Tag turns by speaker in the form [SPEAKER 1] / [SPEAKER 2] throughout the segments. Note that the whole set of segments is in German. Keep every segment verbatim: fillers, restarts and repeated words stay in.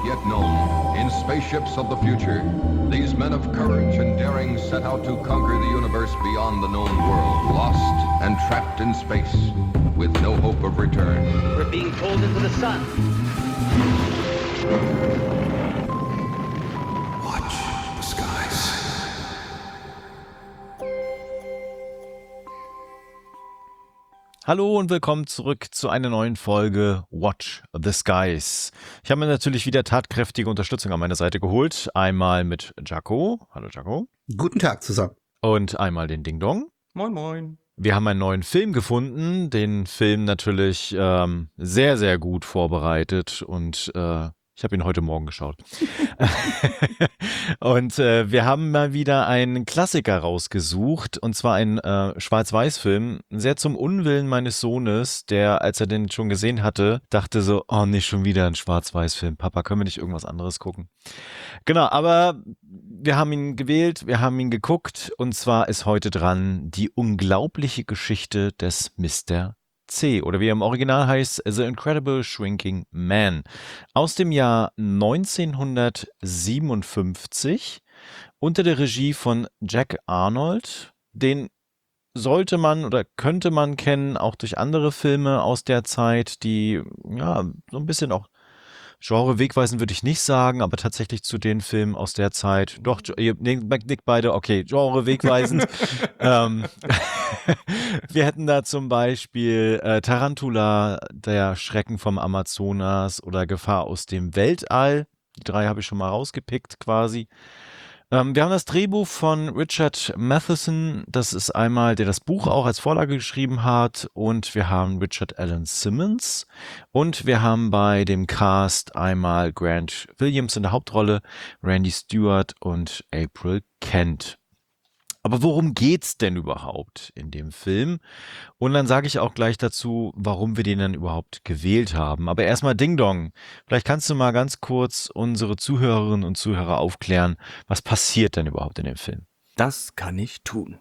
[SPEAKER 1] yet known, in spaceships of the future, these men of courage and daring set out to conquer the universe beyond the known world, lost and trapped in space, with no hope of return.
[SPEAKER 2] We're being pulled into the sun.
[SPEAKER 1] Watch the skies.
[SPEAKER 3] Hallo und willkommen zurück zu einer neuen Folge Watch the Skies. Ich habe mir natürlich wieder tatkräftige Unterstützung an meine Seite geholt. Einmal mit Jaco. Hallo Jaco.
[SPEAKER 4] Guten Tag zusammen.
[SPEAKER 3] Und einmal den Ding Dong.
[SPEAKER 5] Moin moin.
[SPEAKER 3] Wir haben einen neuen Film gefunden. Den Film natürlich ähm, sehr, sehr gut vorbereitet und äh, ich habe ihn heute Morgen geschaut. Und äh, wir haben mal wieder einen Klassiker rausgesucht, und zwar einen äh, Schwarz-Weiß-Film, sehr zum Unwillen meines Sohnes, der, als er den schon gesehen hatte, dachte so, oh, nicht schon wieder ein Schwarz-Weiß-Film. Papa, können wir nicht irgendwas anderes gucken? Genau, aber wir haben ihn gewählt, wir haben ihn geguckt, und zwar ist heute dran die unglaubliche Geschichte des Mister C, oder wie er im Original heißt, The Incredible Shrinking Man, aus dem Jahr neunzehnhundertsiebenundfünfzig unter der Regie von Jack Arnold. Den sollte man oder könnte man kennen, auch durch andere Filme aus der Zeit, die ja so ein bisschen auch Genre wegweisend würde ich nicht sagen, aber tatsächlich zu den Filmen aus der Zeit, doch, ihr nickt beide, okay, Genre wegweisend. ähm, wir hätten da zum Beispiel äh, Tarantula, der Schrecken vom Amazonas oder Gefahr aus dem Weltall. Die drei habe ich schon mal rausgepickt quasi. Ähm, wir haben das Drehbuch von Richard Matheson, das ist einmal, der das Buch auch als Vorlage geschrieben hat, und wir haben Richard Alan Simmons und wir haben bei dem Cast einmal Grant Williams in der Hauptrolle, Randy Stewart und April Kent. Aber worum geht's denn überhaupt in dem Film? Und dann sage ich auch gleich dazu, warum wir den dann überhaupt gewählt haben. Aber erstmal Ding Dong. Vielleicht kannst du mal ganz kurz unsere Zuhörerinnen und Zuhörer aufklären, was passiert denn überhaupt in dem Film?
[SPEAKER 5] Das kann ich tun.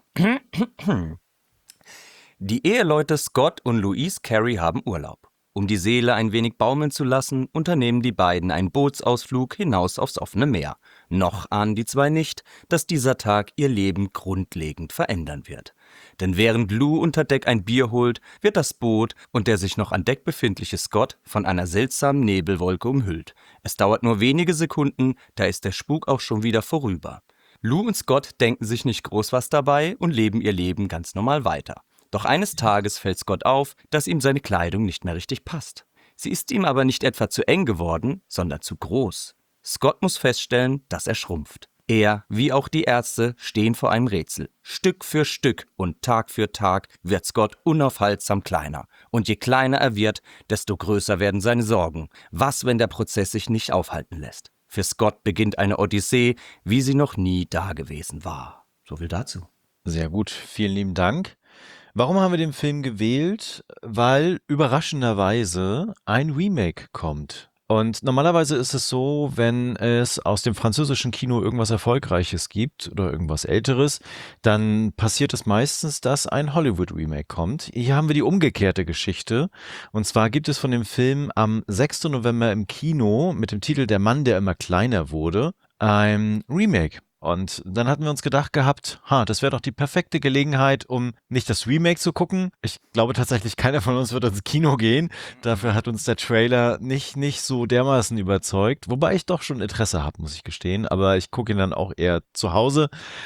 [SPEAKER 5] Die Eheleute Scott und Louise Carey haben Urlaub. Um die Seele ein wenig baumeln zu lassen, unternehmen die beiden einen Bootsausflug hinaus aufs offene Meer. Noch ahnen die zwei nicht, dass dieser Tag ihr Leben grundlegend verändern wird. Denn während Lou unter Deck ein Bier holt, wird das Boot und der sich noch an Deck befindliche Scott von einer seltsamen Nebelwolke umhüllt. Es dauert nur wenige Sekunden, da ist der Spuk auch schon wieder vorüber. Lou und Scott denken sich nicht groß was dabei und leben ihr Leben ganz normal weiter. Doch eines Tages fällt Scott auf, dass ihm seine Kleidung nicht mehr richtig passt. Sie ist ihm aber nicht etwa zu eng geworden, sondern zu groß. Scott muss feststellen, dass er schrumpft. Er, wie auch die Ärzte, stehen vor einem Rätsel. Stück für Stück und Tag für Tag wird Scott unaufhaltsam kleiner. Und je kleiner er wird, desto größer werden seine Sorgen. Was, wenn der Prozess sich nicht aufhalten lässt? Für Scott beginnt eine Odyssee, wie sie noch nie dagewesen war. So viel dazu.
[SPEAKER 3] Sehr gut, vielen lieben Dank. Warum haben wir den Film gewählt? Weil überraschenderweise ein Remake kommt. Und normalerweise ist es so, wenn es aus dem französischen Kino irgendwas Erfolgreiches gibt oder irgendwas Älteres, dann passiert es meistens, dass ein Hollywood-Remake kommt. Hier haben wir die umgekehrte Geschichte. Und zwar gibt es von dem Film am sechsten November im Kino mit dem Titel Der Mann, der immer kleiner wurde, ein Remake. Und dann hatten wir uns gedacht gehabt, ha, das wäre doch die perfekte Gelegenheit, um nicht das Remake zu gucken. Ich glaube tatsächlich, keiner von uns wird ins Kino gehen. Dafür hat uns der Trailer nicht, nicht so dermaßen überzeugt. Wobei ich doch schon Interesse habe, muss ich gestehen. Aber ich gucke ihn dann auch eher zu Hause.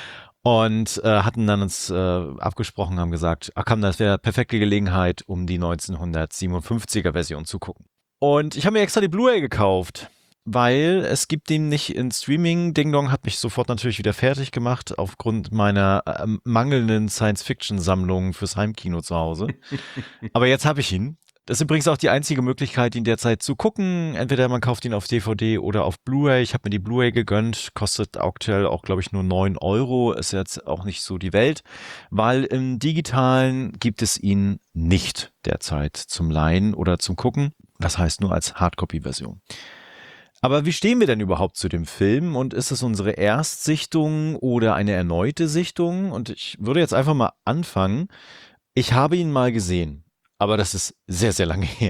[SPEAKER 3] Und äh, hatten dann uns äh, abgesprochen, haben gesagt, ach komm, das wäre perfekte Gelegenheit, um die neunzehnhundertsiebenundfünfziger Version zu gucken. Und ich habe mir extra die Blu-ray gekauft, weil es gibt den nicht in Streaming. Ding Dong hat mich sofort natürlich wieder fertig gemacht, aufgrund meiner äh, mangelnden Science-Fiction-Sammlung fürs Heimkino zu Hause. Aber jetzt habe ich ihn. Das ist übrigens auch die einzige Möglichkeit, ihn derzeit zu gucken. Entweder man kauft ihn auf D V D oder auf Blu-ray. Ich habe mir die Blu-ray gegönnt. Kostet aktuell auch, glaube ich, nur neun Euro. Ist jetzt auch nicht so die Welt. Weil im Digitalen gibt es ihn nicht derzeit zum Leihen oder zum Gucken. Das heißt nur als Hardcopy-Version. Aber wie stehen wir denn überhaupt zu dem Film, und ist es unsere Erstsichtung oder eine erneute Sichtung? Und ich würde jetzt einfach mal anfangen. Ich habe ihn mal gesehen. aber das ist sehr, sehr lange her.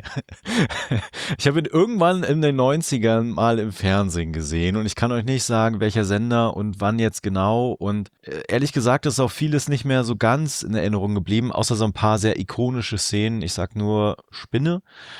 [SPEAKER 3] Ich habe ihn irgendwann in den neunzigern mal im Fernsehen gesehen und ich kann euch nicht sagen, welcher Sender und wann jetzt genau. Und äh, ehrlich gesagt ist auch vieles nicht mehr so ganz in Erinnerung geblieben, außer so ein paar sehr ikonische Szenen. Ich sag nur Spinne.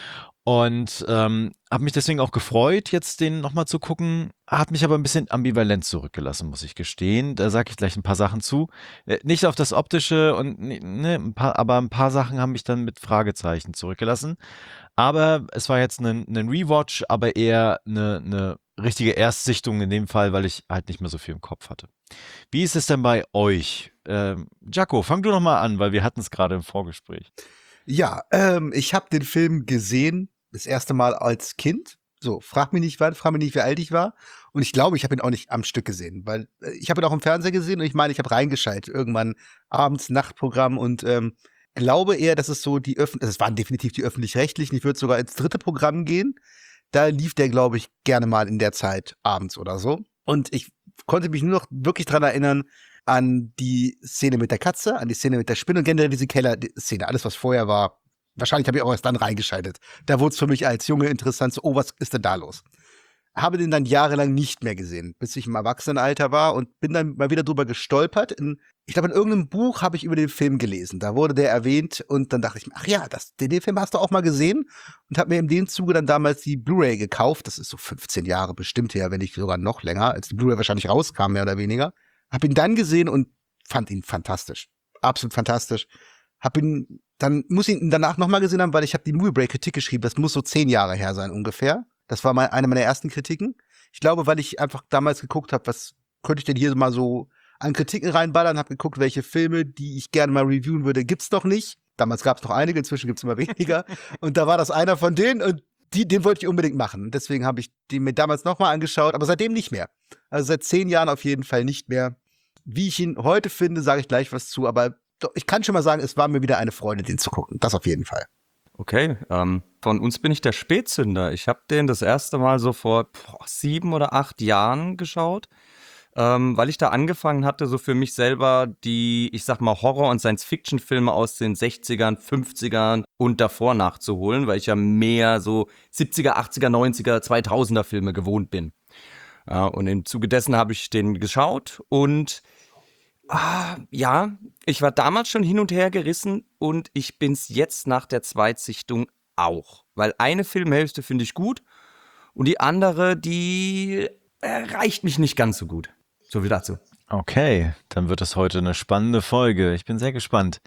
[SPEAKER 3] Und ähm, habe mich deswegen auch gefreut, jetzt den nochmal zu gucken. Hat mich aber ein bisschen ambivalent zurückgelassen, muss ich gestehen. Da sage ich gleich ein paar Sachen zu. Äh, Nicht auf das Optische, und ne, ein paar, aber ein paar Sachen haben mich dann mit Fragezeichen zurückgelassen. Aber es war jetzt ein, ein Rewatch, aber eher eine, eine richtige Erstsichtung in dem Fall, weil ich halt nicht mehr so viel im Kopf hatte. Wie ist es denn bei euch? Ähm, Jaco, fang du nochmal an, weil wir hatten es gerade im Vorgespräch.
[SPEAKER 4] Ja, ähm, ich habe den Film gesehen, das erste Mal als Kind. So, frag mich nicht wann, frag mich nicht, wie alt ich war. Und ich glaube, ich habe ihn auch nicht am Stück gesehen, weil äh, ich habe ihn auch im Fernsehen gesehen und ich meine, ich habe reingeschaltet, irgendwann abends, Nachtprogramm und ähm, glaube eher, dass es so die Öffentlich, also es waren definitiv die Öffentlich-Rechtlichen, ich würde sogar ins dritte Programm gehen. Da lief der, glaube ich, gerne mal in der Zeit abends oder so. Und ich konnte mich nur noch wirklich dran erinnern, an die Szene mit der Katze, an die Szene mit der Spinne und generell diese Keller-Szene. Alles, was vorher war, wahrscheinlich habe ich auch erst dann reingeschaltet. Da wurde es für mich als Junge interessant, so, oh, was ist denn da los? Habe den dann jahrelang nicht mehr gesehen, bis ich im Erwachsenenalter war und bin dann mal wieder drüber gestolpert. In, ich glaube, in irgendeinem Buch habe ich über den Film gelesen. Da wurde der erwähnt und dann dachte ich mir, ach ja, das, den, den Film hast du auch mal gesehen und habe mir in dem Zuge dann damals die Blu-ray gekauft. Das ist so fünfzehn Jahre bestimmt her, wenn nicht sogar noch länger, als die Blu-ray wahrscheinlich rauskam, mehr oder weniger. Hab ihn dann gesehen und fand ihn fantastisch. Absolut fantastisch. Hab ihn, dann muss ich ihn danach nochmal gesehen haben, weil ich habe die Movie Break Kritik geschrieben. Das muss so zehn Jahre her sein ungefähr. Das war mal eine meiner ersten Kritiken. Ich glaube, weil ich einfach damals geguckt habe, was könnte ich denn hier mal so an Kritiken reinballern, habe geguckt, welche Filme, die ich gerne mal reviewen würde, gibt's noch nicht. Damals gab's noch einige, inzwischen gibt's immer weniger. Und da war das einer von denen und die, den wollte ich unbedingt machen. Deswegen habe ich den mir damals nochmal angeschaut, aber seitdem nicht mehr. Also seit zehn Jahren auf jeden Fall nicht mehr. Wie ich ihn heute finde, sage ich gleich was zu, aber doch, ich kann schon mal sagen, es war mir wieder eine Freude, den zu gucken. Das auf jeden Fall.
[SPEAKER 5] Okay, ähm, von uns bin ich der Spätzünder. Ich habe den das erste Mal so vor boah, sieben oder acht Jahren geschaut, ähm, weil ich da angefangen hatte, so für mich selber die, ich sag mal, Horror- und Science-Fiction-Filme aus den sechzigern, fünfzigern und davor nachzuholen, weil ich ja mehr so siebziger, achtziger, neunziger, zweitausender Filme gewohnt bin. Ja, und im Zuge dessen habe ich den geschaut und ah, ja, ich war damals schon hin und her gerissen und ich bin's jetzt nach der Zweitsichtung auch. Weil eine Filmhälfte finde ich gut und die andere, die erreicht mich nicht ganz so gut. So viel dazu.
[SPEAKER 3] Okay, dann wird es heute eine spannende Folge. Ich bin sehr gespannt.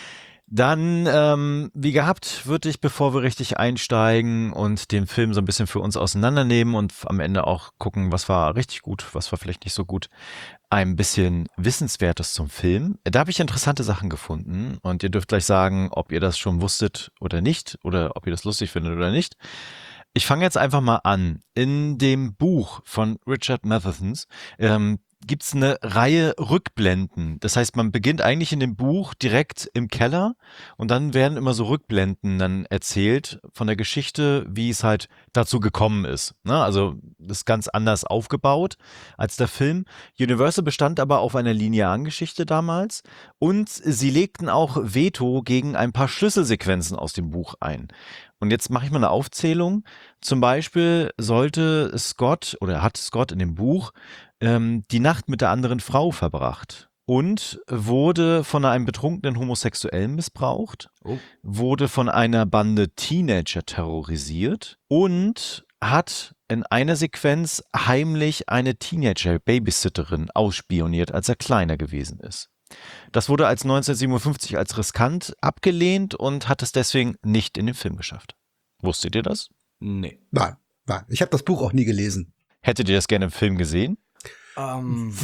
[SPEAKER 3] Dann, ähm, wie gehabt, würde ich, bevor wir richtig einsteigen und den Film so ein bisschen für uns auseinandernehmen und am Ende auch gucken, was war richtig gut, was war vielleicht nicht so gut, ein bisschen Wissenswertes zum Film. Da habe ich interessante Sachen gefunden und ihr dürft gleich sagen, ob ihr das schon wusstet oder nicht oder ob ihr das lustig findet oder nicht. Ich fange jetzt einfach mal an. In dem Buch von Richard Mathesons ähm, gibt es eine Reihe Rückblenden. Das heißt, man beginnt eigentlich in dem Buch direkt im Keller und dann werden immer so Rückblenden dann erzählt von der Geschichte, wie es halt dazu gekommen ist. Ne? Also das ist ganz anders aufgebaut als der Film. Universal bestand aber auf einer linearen Geschichte damals und sie legten auch Veto gegen ein paar Schlüsselsequenzen aus dem Buch ein. Und jetzt mache ich mal eine Aufzählung. Zum Beispiel sollte Scott oder hat Scott in dem Buch ähm, die Nacht mit der anderen Frau verbracht und wurde von einem betrunkenen Homosexuellen missbraucht, oh. wurde von einer Bande Teenager terrorisiert und hat in einer Sequenz heimlich eine Teenager-Babysitterin ausspioniert, als er kleiner gewesen ist. Das wurde als neunzehnhundertsiebenundfünfzig als riskant abgelehnt und hat es deswegen nicht in den Film geschafft. Wusstet ihr das?
[SPEAKER 5] Nee.
[SPEAKER 4] Nein, nein. Ich habe das Buch auch nie gelesen.
[SPEAKER 3] Hättet ihr das gerne im Film gesehen?
[SPEAKER 5] Ähm.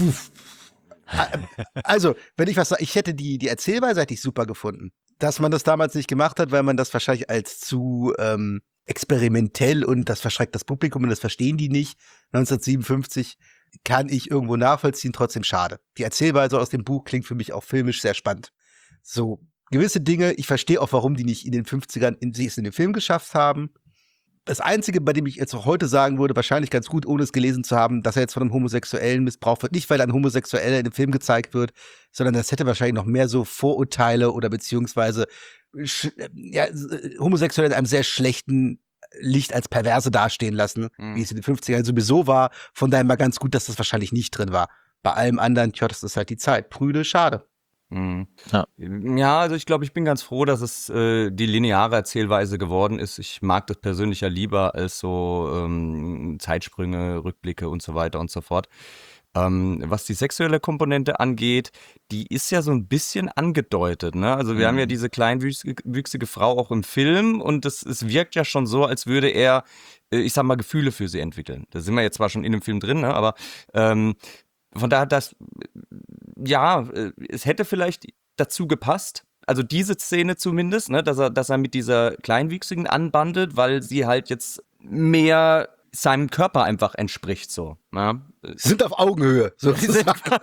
[SPEAKER 4] Also, wenn ich was sage, ich hätte die, die Erzählweise hätte ich super gefunden. Dass man das damals nicht gemacht hat, weil man das wahrscheinlich als zu ähm, experimentell und das verschreckt das Publikum und das verstehen die nicht. neunzehnhundertsiebenundfünfzig kann ich irgendwo nachvollziehen, trotzdem schade. Die Erzählweise aus dem Buch klingt für mich auch filmisch sehr spannend. So, gewisse Dinge, ich verstehe auch, warum die nicht in den fünfzigern in, sie es in den Film geschafft haben. Das Einzige, bei dem ich jetzt auch heute sagen würde, wahrscheinlich ganz gut, ohne es gelesen zu haben, dass er jetzt von einem Homosexuellen missbraucht wird. Nicht, weil ein Homosexueller in dem Film gezeigt wird, sondern das hätte wahrscheinlich noch mehr so Vorurteile oder beziehungsweise sch- ja, äh, Homosexuelle in einem sehr schlechten Licht als Perverse dastehen lassen,
[SPEAKER 5] Mhm.
[SPEAKER 4] wie es in den fünfzigern sowieso war. Von daher mal ganz gut, dass das wahrscheinlich nicht drin war. Bei allem anderen, tja, das ist halt die Zeit. Prüde, schade.
[SPEAKER 5] Mhm.
[SPEAKER 3] Ja.
[SPEAKER 5] Ja, also ich glaube, ich bin ganz froh, dass es äh, die lineare Erzählweise geworden ist. Ich mag das persönlich ja lieber als so ähm, Zeitsprünge, Rückblicke und so weiter und so fort. Ähm, was die sexuelle Komponente angeht, die ist ja so ein bisschen angedeutet, ne? Also wir haben ja diese kleinwüchsige Frau auch im Film und es, es wirkt ja schon so, als würde er, äh, ich sag mal, Gefühle für sie entwickeln. Da sind wir jetzt zwar schon in dem Film drin, ne? Aber ähm, von daher, das, ja, äh, es hätte vielleicht dazu gepasst, also diese Szene zumindest, ne, dass er, dass er mit dieser Kleinwüchsigen anbandelt, weil sie halt jetzt mehr seinem Körper einfach entspricht, so. Ja,
[SPEAKER 4] Sie sind auf Augenhöhe, sozusagen.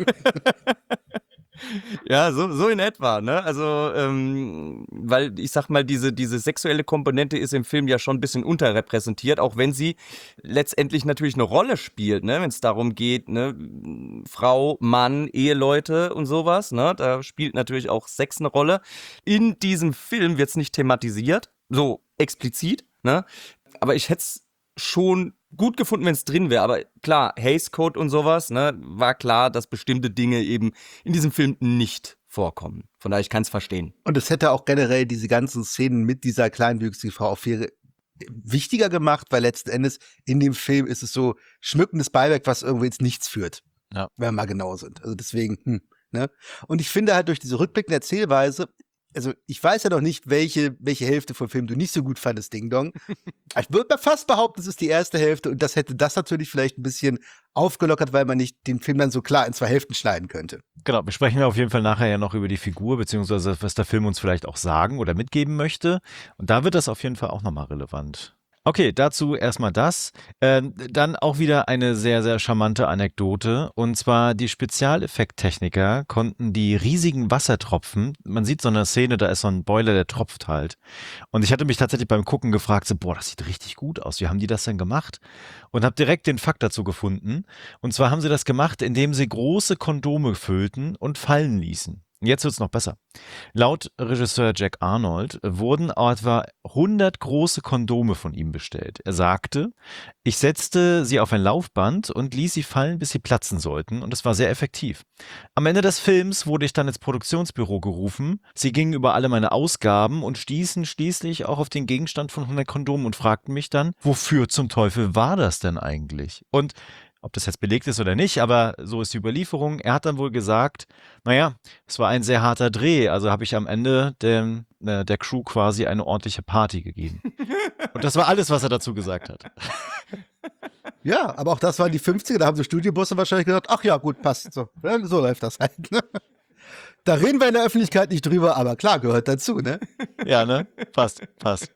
[SPEAKER 5] ja so, so in etwa, ne? Also, ähm, weil ich sag mal, diese, diese sexuelle Komponente ist im Film ja schon ein bisschen unterrepräsentiert, auch wenn sie letztendlich natürlich eine Rolle spielt, ne? Wenn es darum geht, ne, Frau, Mann, Eheleute und sowas, ne? Da spielt natürlich auch Sex eine Rolle. In diesem Film wird es nicht thematisiert, so explizit, ne? Aber ich hätte es schon gut gefunden, wenn es drin wäre. Aber klar, Hays Code und sowas, ne, war klar, dass bestimmte Dinge eben in diesem Film nicht vorkommen. Von daher, ich kann es verstehen.
[SPEAKER 4] Und es hätte auch generell diese ganzen Szenen mit dieser kleinwüchsigen Frau auch viel wichtiger gemacht, weil letzten Endes in dem Film ist es so schmückendes Beiwerk, was irgendwie ins Nichts führt.
[SPEAKER 3] Ja.
[SPEAKER 4] Wenn wir mal genau sind. Also deswegen, hm, ne? Und ich finde halt durch diese rückblickende Erzählweise, also ich weiß ja noch nicht, welche, welche Hälfte vom Film du nicht so gut fandest, Ding Dong. Ich würde mal fast behaupten, es ist die erste Hälfte und das hätte das natürlich vielleicht ein bisschen aufgelockert, weil man nicht den Film dann so klar in zwei Hälften schneiden könnte.
[SPEAKER 3] Genau, wir sprechen auf jeden Fall nachher ja noch über die Figur, beziehungsweise was der Film uns vielleicht auch sagen oder mitgeben möchte. Und da wird das auf jeden Fall auch nochmal relevant. Okay, dazu erstmal das. Äh, dann auch wieder eine sehr, sehr charmante Anekdote. Und zwar die Spezialeffekttechniker konnten die riesigen Wassertropfen, man sieht so eine Szene, da ist so ein Boiler, der tropft halt. Und ich hatte mich tatsächlich beim Gucken gefragt, so, boah, das sieht richtig gut aus. Wie haben die das denn gemacht? Und habe direkt den Fakt dazu gefunden. Und zwar haben sie das gemacht, indem sie große Kondome füllten und fallen ließen. Jetzt wird's noch besser. Laut Regisseur Jack Arnold wurden etwa hundert große Kondome von ihm bestellt. Er sagte, ich setzte sie auf ein Laufband und ließ sie fallen, bis sie platzen sollten, und es war sehr effektiv. Am Ende des Films wurde ich dann ins Produktionsbüro gerufen. Sie gingen über alle meine Ausgaben und stießen schließlich auch auf den Gegenstand von hundert Kondomen und fragten mich dann, wofür zum Teufel war das denn eigentlich? Und ob das jetzt belegt ist oder nicht, aber so ist die Überlieferung. Er hat dann wohl gesagt, naja, es war ein sehr harter Dreh, also habe ich am Ende dem, äh, der Crew quasi eine ordentliche Party gegeben. Und das war alles, was er dazu gesagt hat.
[SPEAKER 4] Ja, aber auch das waren die fünfziger, da haben so Studiobusse wahrscheinlich gedacht, ach ja, gut, passt. So, ja, so läuft das halt. Ne? Da reden wir in der Öffentlichkeit nicht drüber, aber klar, gehört dazu, ne?
[SPEAKER 3] Ja, ne? Passt, passt.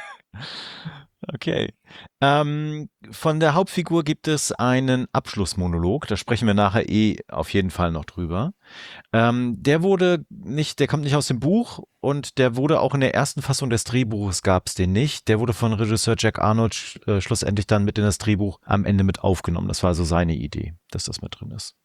[SPEAKER 3] Okay. Ähm, von der Hauptfigur gibt es einen Abschlussmonolog, da sprechen wir nachher eh auf jeden Fall noch drüber. Ähm, der wurde nicht, der kommt nicht aus dem Buch und der wurde auch in der ersten Fassung des Drehbuches gab es den nicht. Der wurde von Regisseur Jack Arnold sch äh, schlussendlich dann mit in das Drehbuch am Ende mit aufgenommen. Das war also seine Idee, dass das mit drin ist.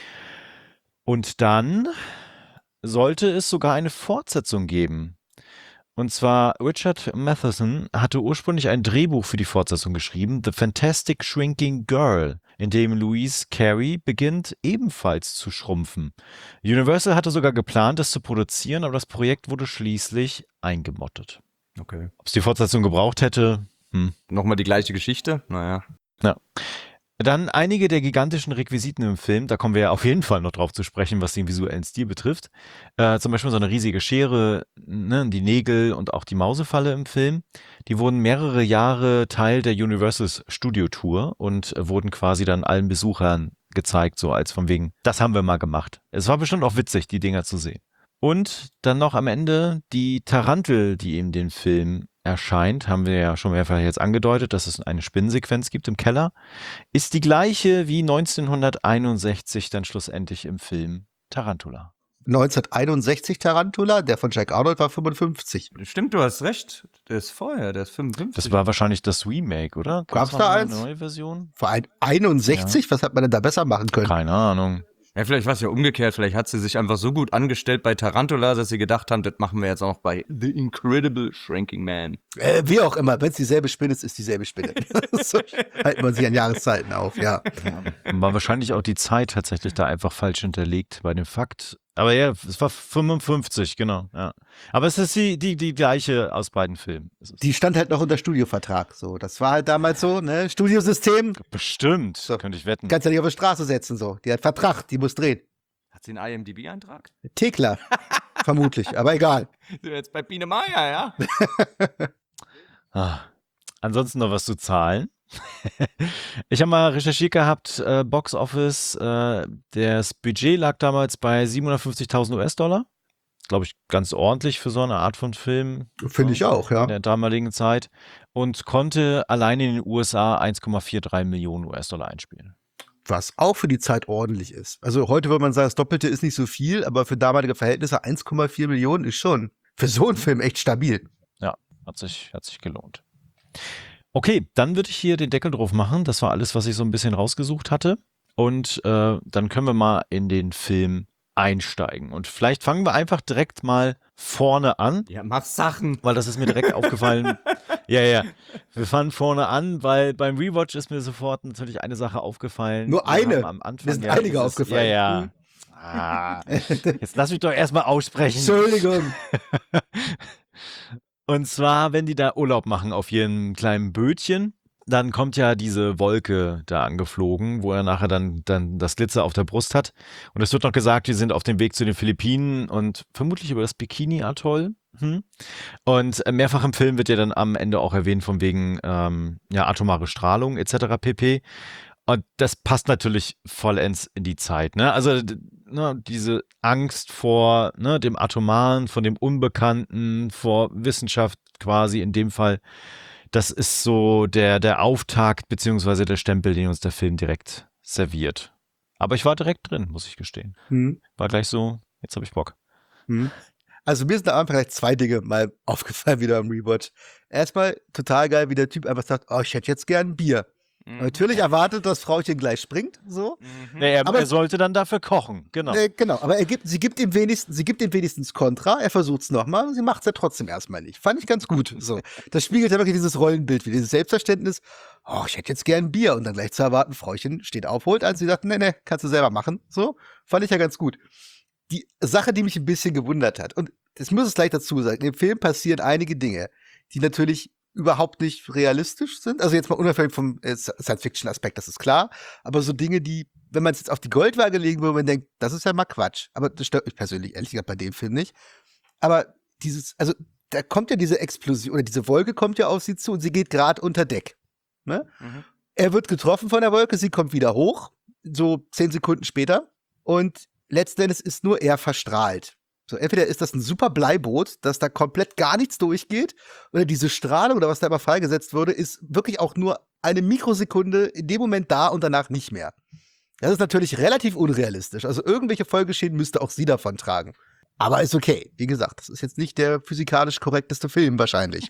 [SPEAKER 3] Und dann sollte es sogar eine Fortsetzung geben. Und zwar Richard Matheson hatte ursprünglich ein Drehbuch für die Fortsetzung geschrieben, The Fantastic Shrinking Girl, in dem Louise Carey beginnt ebenfalls zu schrumpfen. Universal hatte sogar geplant, es zu produzieren, aber das Projekt wurde schließlich eingemottet.
[SPEAKER 5] Okay.
[SPEAKER 3] Ob es die Fortsetzung gebraucht hätte? Hm.
[SPEAKER 5] Nochmal die gleiche Geschichte? Naja.
[SPEAKER 3] Ja. Dann einige der gigantischen Requisiten im Film, da kommen wir ja auf jeden Fall noch drauf zu sprechen, was den visuellen Stil betrifft. Äh, zum Beispiel so eine riesige Schere, ne, die Nägel und auch die Mausefalle im Film. Die wurden mehrere Jahre Teil der Universals Studio Tour und äh, wurden quasi dann allen Besuchern gezeigt, so als von wegen, das haben wir mal gemacht. Es war bestimmt auch witzig, die Dinger zu sehen. Und dann noch am Ende die Tarantel, die in den Film erscheint, haben wir ja schon mehrfach jetzt angedeutet, dass es eine Spinnensequenz gibt im Keller, ist die gleiche wie neunzehnhunderteinundsechzig dann schlussendlich im Film Tarantula.
[SPEAKER 4] neunzehnhunderteinundsechzig Tarantula, der von Jack Arnold war fünfundfünfzig.
[SPEAKER 5] Stimmt, du hast recht. Der ist vorher, der ist fünfundfünfzig.
[SPEAKER 3] Das war wahrscheinlich das Remake, oder?
[SPEAKER 4] Gab's
[SPEAKER 3] noch
[SPEAKER 4] da
[SPEAKER 3] eine
[SPEAKER 4] eins?
[SPEAKER 3] neue Version?
[SPEAKER 4] Vor allem einundsechzig? Ja. Was hat man denn da besser machen können?
[SPEAKER 3] Keine Ahnung.
[SPEAKER 5] Ja, vielleicht war es ja umgekehrt. Vielleicht hat sie sich einfach so gut angestellt bei Tarantula, dass sie gedacht haben, das machen wir jetzt auch noch bei The Incredible Shrinking Man.
[SPEAKER 4] Äh, wie auch immer, wenn es dieselbe Spinne ist, ist dieselbe Spinne. So halten wir sich an Jahreszeiten auf, ja.
[SPEAKER 3] War wahrscheinlich auch die Zeit tatsächlich da einfach falsch hinterlegt bei dem Fakt. Aber ja, es war fünfundfünfzig, genau. Ja. Aber es ist die, die, die gleiche aus beiden Filmen. Es ist
[SPEAKER 4] Die stand halt noch unter Studiovertrag. So, das war halt damals so, ne? Studiosystem,
[SPEAKER 3] bestimmt,
[SPEAKER 4] So.
[SPEAKER 3] könnte ich wetten.
[SPEAKER 4] kannst ja nicht auf die Straße setzen, so. Die hat Vertrag, die muss drehen.
[SPEAKER 5] Hat sie einen I M D B-Eintrag?
[SPEAKER 4] Thekla, vermutlich, aber egal.
[SPEAKER 5] Sind wir jetzt bei Biene Meier, ja?
[SPEAKER 3] Ah. Ansonsten noch was zu Zahlen. Ich habe mal recherchiert gehabt, äh, Box Office, äh, das Budget lag damals bei siebenhundertfünfzigtausend US-Dollar. Glaube ich, ganz ordentlich für so eine Art von Film.
[SPEAKER 4] Finde ich auch, ja.
[SPEAKER 3] In der damaligen Zeit. Und konnte allein in den U S A eins Komma dreiundvierzig Millionen US-Dollar einspielen.
[SPEAKER 4] Was auch für die Zeit ordentlich ist. Also heute würde man sagen, das Doppelte ist nicht so viel, aber für damalige Verhältnisse eins Komma vier Millionen ist schon für so einen Film echt stabil.
[SPEAKER 3] Ja, hat sich, hat sich gelohnt. Okay, dann würde ich hier den Deckel drauf machen. Das war alles, was ich so ein bisschen rausgesucht hatte. Und äh, dann können wir mal in den Film einsteigen. Und vielleicht fangen wir einfach direkt mal vorne an,
[SPEAKER 5] Ja, mach Sachen.
[SPEAKER 3] weil das ist mir direkt aufgefallen. Ja, ja. Wir fangen vorne an, weil beim Rewatch ist mir sofort natürlich eine Sache aufgefallen.
[SPEAKER 4] Nur
[SPEAKER 3] Wir
[SPEAKER 4] eine?
[SPEAKER 3] haben Am Anfang,
[SPEAKER 4] Mir sind
[SPEAKER 3] ja,
[SPEAKER 4] einige
[SPEAKER 3] dieses-
[SPEAKER 4] aufgefallen.
[SPEAKER 3] Ja, ja.
[SPEAKER 4] Hm.
[SPEAKER 3] Ah, jetzt lass mich doch erstmal aussprechen.
[SPEAKER 4] Entschuldigung.
[SPEAKER 3] Und zwar, wenn die da Urlaub machen auf ihrem kleinen Bötchen, dann kommt ja diese Wolke da angeflogen, wo er nachher dann, dann das Glitzer auf der Brust hat. Und es wird noch gesagt, die sind auf dem Weg zu den Philippinen und vermutlich über das Bikini-Atoll. Hm. Und mehrfach im Film wird ja dann am Ende auch erwähnt von wegen ähm, ja, atomare Strahlung et cetera pp. Und das passt natürlich vollends in die Zeit. Ne? Also d- ne, diese Angst vor ne, dem Atomaren, von dem Unbekannten, vor Wissenschaft quasi in dem Fall, das ist so der, der Auftakt beziehungsweise der Stempel, den uns der Film direkt serviert. Aber ich war direkt drin, muss ich gestehen.
[SPEAKER 4] Hm.
[SPEAKER 3] War gleich so, jetzt habe ich Bock.
[SPEAKER 4] Hm. Also mir sind da einfach gleich zwei Dinge mal aufgefallen wieder im Rewatch. Erstmal total geil, wie der Typ einfach sagt, oh, ich hätte jetzt gern ein Bier. Natürlich erwartet, dass Frauchen gleich springt, so.
[SPEAKER 3] Nee, er,
[SPEAKER 4] Aber-
[SPEAKER 3] er sollte dann dafür kochen, genau.
[SPEAKER 4] Äh, genau, aber er gibt, sie gibt ihm wenigstens, sie gibt ihm wenigstens Kontra, er versucht es nochmal, sie macht es ja trotzdem erstmal nicht. Fand ich ganz gut. So. Das spiegelt ja wirklich dieses Rollenbild, wie dieses Selbstverständnis, oh, ich hätte jetzt gern ein Bier und dann gleich zu erwarten, Frauchen steht auf, holt eins, sie sagt, nee, nee, kannst du selber machen. So, fand ich ja ganz gut. Die Sache, die mich ein bisschen gewundert hat, und das muss es gleich dazu sagen, im Film passieren einige Dinge, die natürlich überhaupt nicht realistisch sind. Also jetzt mal unabhängig vom äh, Science-Fiction-Aspekt, das ist klar. Aber so Dinge, die, wenn man es jetzt auf die Goldwaage legen würde, man denkt, das ist ja mal Quatsch. Aber das stört mich persönlich ehrlich gesagt bei dem Film nicht. Aber dieses, also da kommt ja diese Explosion, oder diese Wolke kommt ja auf sie zu und sie geht gerade unter Deck. Ne?
[SPEAKER 5] Mhm.
[SPEAKER 4] Er wird getroffen von der Wolke, sie kommt wieder hoch, so zehn Sekunden später. Und letzten Endes ist nur er verstrahlt. So, entweder ist das ein super Bleiboot, dass da komplett gar nichts durchgeht, oder diese Strahlung oder was da immer freigesetzt wurde, ist wirklich auch nur eine Mikrosekunde in dem Moment da und danach nicht mehr. Das ist natürlich relativ unrealistisch. Also irgendwelche Folgeschäden müsste auch sie davon tragen. Aber ist okay. Wie gesagt, das ist jetzt nicht der physikalisch korrekteste Film wahrscheinlich.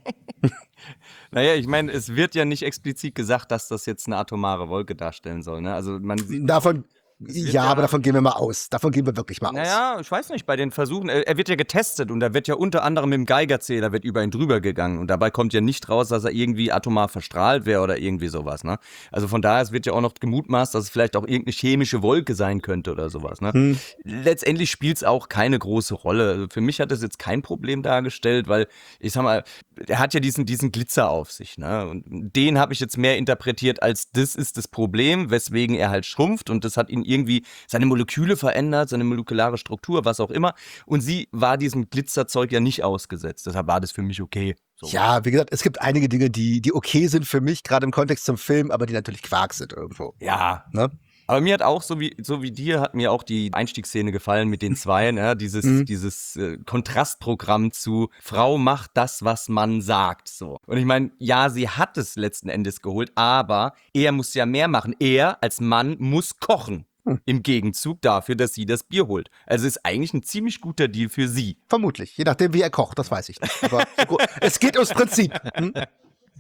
[SPEAKER 5] Naja, ich meine, es wird ja nicht explizit gesagt, dass das jetzt eine atomare Wolke darstellen soll. Ne? Also man sieht,
[SPEAKER 4] Davon,
[SPEAKER 5] wird
[SPEAKER 4] ja,
[SPEAKER 5] ja-
[SPEAKER 4] aber davon gehen wir mal aus. Davon gehen wir wirklich mal aus.
[SPEAKER 5] naja, ich weiß nicht, bei den Versuchen, er, er wird ja getestet und da wird ja unter anderem mit dem Geigerzähler wird über ihn drüber gegangen und dabei kommt ja nicht raus, dass er irgendwie atomar verstrahlt wäre oder irgendwie sowas, ne? Also von daher, es wird ja auch noch gemutmaßt, dass es vielleicht auch irgendeine chemische Wolke sein könnte oder sowas, ne?
[SPEAKER 4] Hm.
[SPEAKER 5] Letztendlich spielt es auch keine große Rolle. Also für mich hat das jetzt kein Problem dargestellt, weil, ich sag mal, er hat ja diesen, diesen Glitzer auf sich, ne? Und den habe ich jetzt mehr interpretiert als das ist das Problem, weswegen er halt schrumpft und das hat ihn irgendwie seine Moleküle verändert, seine molekulare Struktur, was auch immer. Und sie war diesem Glitzerzeug ja nicht ausgesetzt. Deshalb war das für mich okay. So.
[SPEAKER 4] Ja, wie gesagt, es gibt einige Dinge, die, die okay sind für mich, gerade im Kontext zum Film, aber die natürlich Quark sind irgendwo.
[SPEAKER 5] Ja.
[SPEAKER 4] Ne?
[SPEAKER 5] Aber mir hat auch, so wie, so wie dir, hat mir auch die Einstiegsszene gefallen mit den zwei, ne? Dieses,
[SPEAKER 4] Mhm.
[SPEAKER 5] dieses äh, Kontrastprogramm zu Frau macht das, was man sagt. So. Und ich meine, ja, sie hat es letzten Endes geholt, aber er muss ja mehr machen. Er als Mann muss kochen.
[SPEAKER 4] Hm.
[SPEAKER 5] Im Gegenzug dafür, dass sie das Bier holt. Also ist eigentlich ein ziemlich guter Deal für sie.
[SPEAKER 4] Vermutlich. Je nachdem, wie er kocht, das weiß ich nicht. Aber so gut. Es geht ums Prinzip. Hm?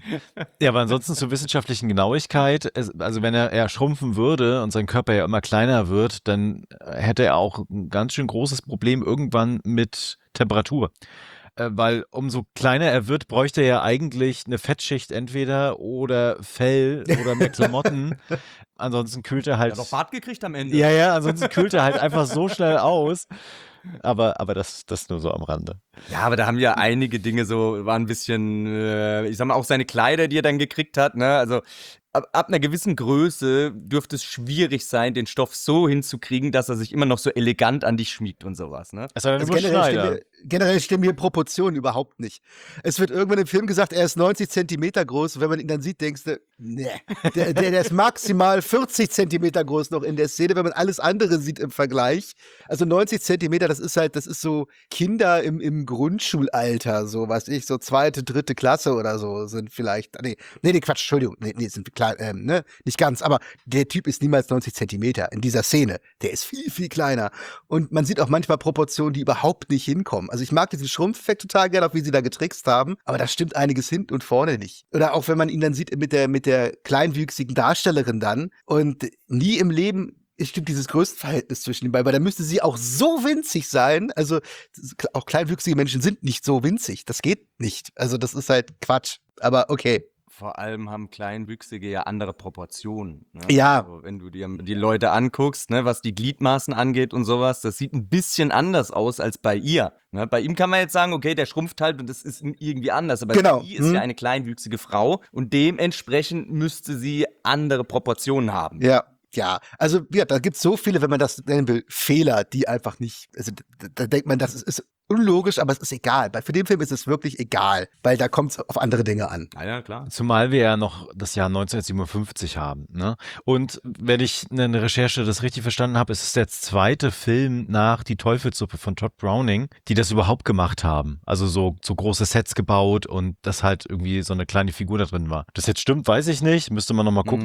[SPEAKER 3] Ja, aber ansonsten zur wissenschaftlichen Genauigkeit, es, also wenn er, er schrumpfen würde und sein Körper ja immer kleiner wird, dann hätte er auch ein ganz schön großes Problem irgendwann mit Temperatur. Äh, weil umso kleiner er wird, bräuchte er ja eigentlich eine Fettschicht entweder oder Fell oder mehr Klamotten. Ansonsten kühlt er halt.
[SPEAKER 5] Ja, doch Bart gekriegt am Ende.
[SPEAKER 3] Ja, ja, ansonsten kühlt er halt einfach so schnell aus. Aber, aber das, das nur so am Rande.
[SPEAKER 5] Ja, aber da haben ja einige Dinge so, war ein bisschen, äh, ich sag mal, auch seine Kleider, die er dann gekriegt hat, ne, also ab, ab einer gewissen Größe dürfte es schwierig sein, den Stoff so hinzukriegen, dass er sich immer noch so elegant an dich schmiegt und sowas, ne.
[SPEAKER 3] Es sei denn,
[SPEAKER 4] Also
[SPEAKER 3] du
[SPEAKER 4] generell,
[SPEAKER 3] Schneider.
[SPEAKER 4] stimmen, generell stimmen hier Proportionen überhaupt nicht. Es wird irgendwann im Film gesagt, er ist neunzig Zentimeter groß. Und wenn man ihn dann sieht, denkst du, nee, der, der, der ist maximal vierzig Zentimeter groß noch in der Szene, wenn man alles andere sieht im Vergleich. Also neunzig Zentimeter, das ist halt, das ist so Kinder im, im Grundschulalter, so was ich, so zweite, dritte Klasse oder so sind vielleicht, nee, nee, nee Quatsch, Entschuldigung, nee, nee, sind klar, ähm, ne, nicht ganz, aber der Typ ist niemals neunzig Zentimeter in dieser Szene. Der ist viel, viel kleiner. Und man sieht auch manchmal Proportionen, die überhaupt nicht hinkommen. Also ich mag diesen Schrumpfeffekt total gerne, auch wie sie da getrickst haben, aber da stimmt einiges hinten und vorne nicht. Oder auch wenn man ihn dann sieht mit der, mit der kleinwüchsigen Darstellerin dann und nie im Leben es stimmt dieses Größenverhältnis zwischen den beiden, weil da müsste sie auch so winzig sein. Also auch kleinwüchsige Menschen sind nicht so winzig. Das geht nicht. Also das ist halt Quatsch. Aber okay.
[SPEAKER 5] Vor allem haben Kleinwüchsige ja andere Proportionen. Ne?
[SPEAKER 4] Ja.
[SPEAKER 5] Also wenn du dir die Leute anguckst, ne, was die Gliedmaßen angeht und sowas, das sieht ein bisschen anders aus als bei ihr. Ne? Bei ihm kann man jetzt sagen, okay, der schrumpft halt und das ist irgendwie anders. Aber
[SPEAKER 4] genau.
[SPEAKER 5] sie ist
[SPEAKER 4] hm.
[SPEAKER 5] ja eine kleinwüchsige Frau und dementsprechend müsste sie andere Proportionen haben.
[SPEAKER 4] Ja. Ja, also ja, da gibt's so viele, wenn man das nennen will, Fehler, die einfach nicht, also da, da denkt man, das ist, ist unlogisch, aber es ist egal. Bei, für den Film ist es wirklich egal, weil da kommt es auf andere Dinge an.
[SPEAKER 5] Ja, ja, klar.
[SPEAKER 3] Zumal wir ja noch das Jahr neunzehnhundertsiebenundfünfzig haben. Ne? Und wenn ich eine Recherche das richtig verstanden habe, ist es der zweite Film nach Die Teufelssuppe von Todd Browning, die das überhaupt gemacht haben. Also so, so große Sets gebaut und dass halt irgendwie so eine kleine Figur da drin war. Ob das jetzt stimmt, weiß ich nicht. Müsste man nochmal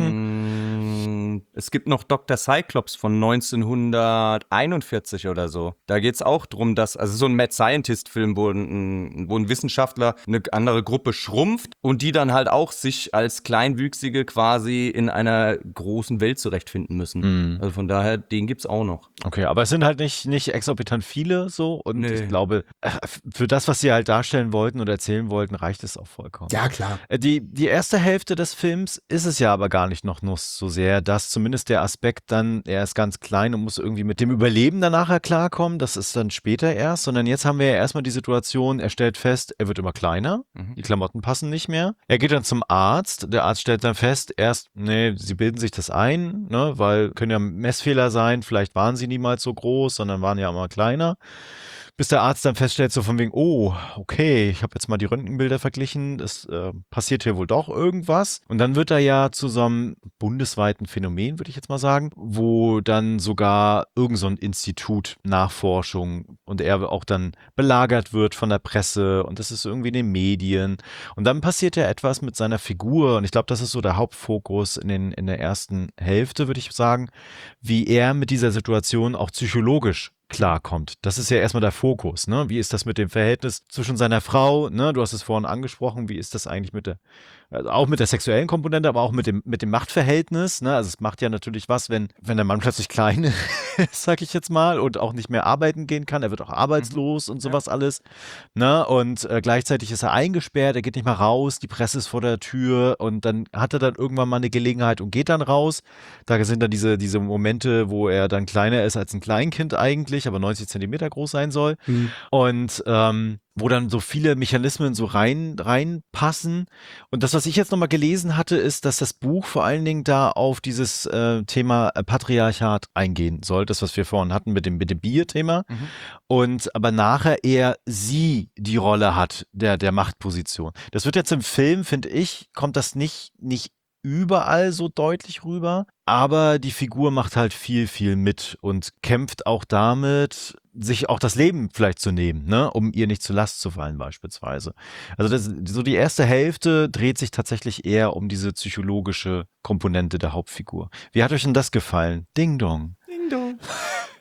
[SPEAKER 3] gucken.
[SPEAKER 5] Mm, es gibt noch Doktor Cyclops von neunzehnhunderteinundvierzig oder so. Da geht's auch drum, dass, also so ein Mad Scientist-Film, wo ein, wo ein Wissenschaftler eine andere Gruppe schrumpft und die dann halt auch sich als Kleinwüchsige quasi in einer großen Welt zurechtfinden müssen.
[SPEAKER 3] Mhm.
[SPEAKER 5] Also von daher, den gibt's auch noch.
[SPEAKER 3] Okay, aber es sind halt nicht, nicht exorbitant viele so und
[SPEAKER 5] Nee.
[SPEAKER 3] ich glaube, für das, was sie halt darstellen wollten oder erzählen wollten, reicht es auch vollkommen.
[SPEAKER 4] Ja, klar.
[SPEAKER 3] Äh, Die, die erste Hälfte des Films ist es ja aber gar nicht noch nur so sehr, dass zumindest der Aspekt dann, er ist ganz klein und muss irgendwie mit dem Überleben dann nachher klarkommen, das ist dann später erst, sondern jetzt haben wir ja erstmal die Situation, er stellt fest, er wird immer kleiner,
[SPEAKER 5] Mhm.
[SPEAKER 3] die Klamotten passen nicht mehr. Er geht dann zum Arzt, der Arzt stellt dann fest, erst, nee, sie bilden sich das ein, ne, weil können ja Messfehler sein, vielleicht waren sie niemals so groß, sondern waren ja immer kleiner. Bis der Arzt dann feststellt, so von wegen, oh, okay, ich habe jetzt mal die Röntgenbilder verglichen, es äh, passiert hier wohl doch irgendwas. Und dann wird er ja zu so einem bundesweiten Phänomen, würde ich jetzt mal sagen, wo dann sogar irgend so ein Institut Nachforschung und er auch dann belagert wird von der Presse und das ist irgendwie in den Medien. Und dann passiert ja etwas mit seiner Figur und ich glaube, das ist so der Hauptfokus in, den, in der ersten Hälfte, würde ich sagen, wie er mit dieser Situation auch psychologisch klarkommt. Das ist ja erstmal der Fokus, ne? Wie ist das mit dem Verhältnis zwischen seiner Frau, ne? Du hast es vorhin angesprochen, wie ist das eigentlich mit der, also auch mit der sexuellen Komponente, aber auch mit dem, mit dem Machtverhältnis, ne? Also es macht ja natürlich was, wenn, wenn der Mann plötzlich klein ist, sag ich jetzt mal, und auch nicht mehr arbeiten gehen kann, er wird auch arbeitslos und sowas alles, ne? Und äh, gleichzeitig ist er eingesperrt, er geht nicht mal raus, die Presse ist vor der Tür und dann hat er dann irgendwann mal eine Gelegenheit und geht dann raus. Da sind dann diese, diese Momente, wo er dann kleiner ist als ein Kleinkind eigentlich, aber neunzig Zentimeter groß sein soll.
[SPEAKER 4] Hm.
[SPEAKER 3] Und ähm, wo dann so viele Mechanismen so rein reinpassen. Und das, was ich jetzt nochmal gelesen hatte, ist, dass das Buch vor allen Dingen da auf dieses äh, Thema äh, Patriarchat eingehen soll. Das, was wir vorhin hatten mit dem, mit dem Bier-Thema.
[SPEAKER 5] Mhm.
[SPEAKER 3] Und aber nachher eher sie die Rolle hat, der, der Machtposition. Das wird jetzt im Film, finde ich, kommt das nicht, nicht überall so deutlich rüber, aber die Figur macht halt viel, viel mit und kämpft auch damit, sich auch das Leben vielleicht zu nehmen, ne, um ihr nicht zur Last zu fallen beispielsweise. Also das, so die erste Hälfte dreht sich tatsächlich eher um diese psychologische Komponente der Hauptfigur. Wie hat euch denn das gefallen? Ding Dong.
[SPEAKER 5] Ding dong.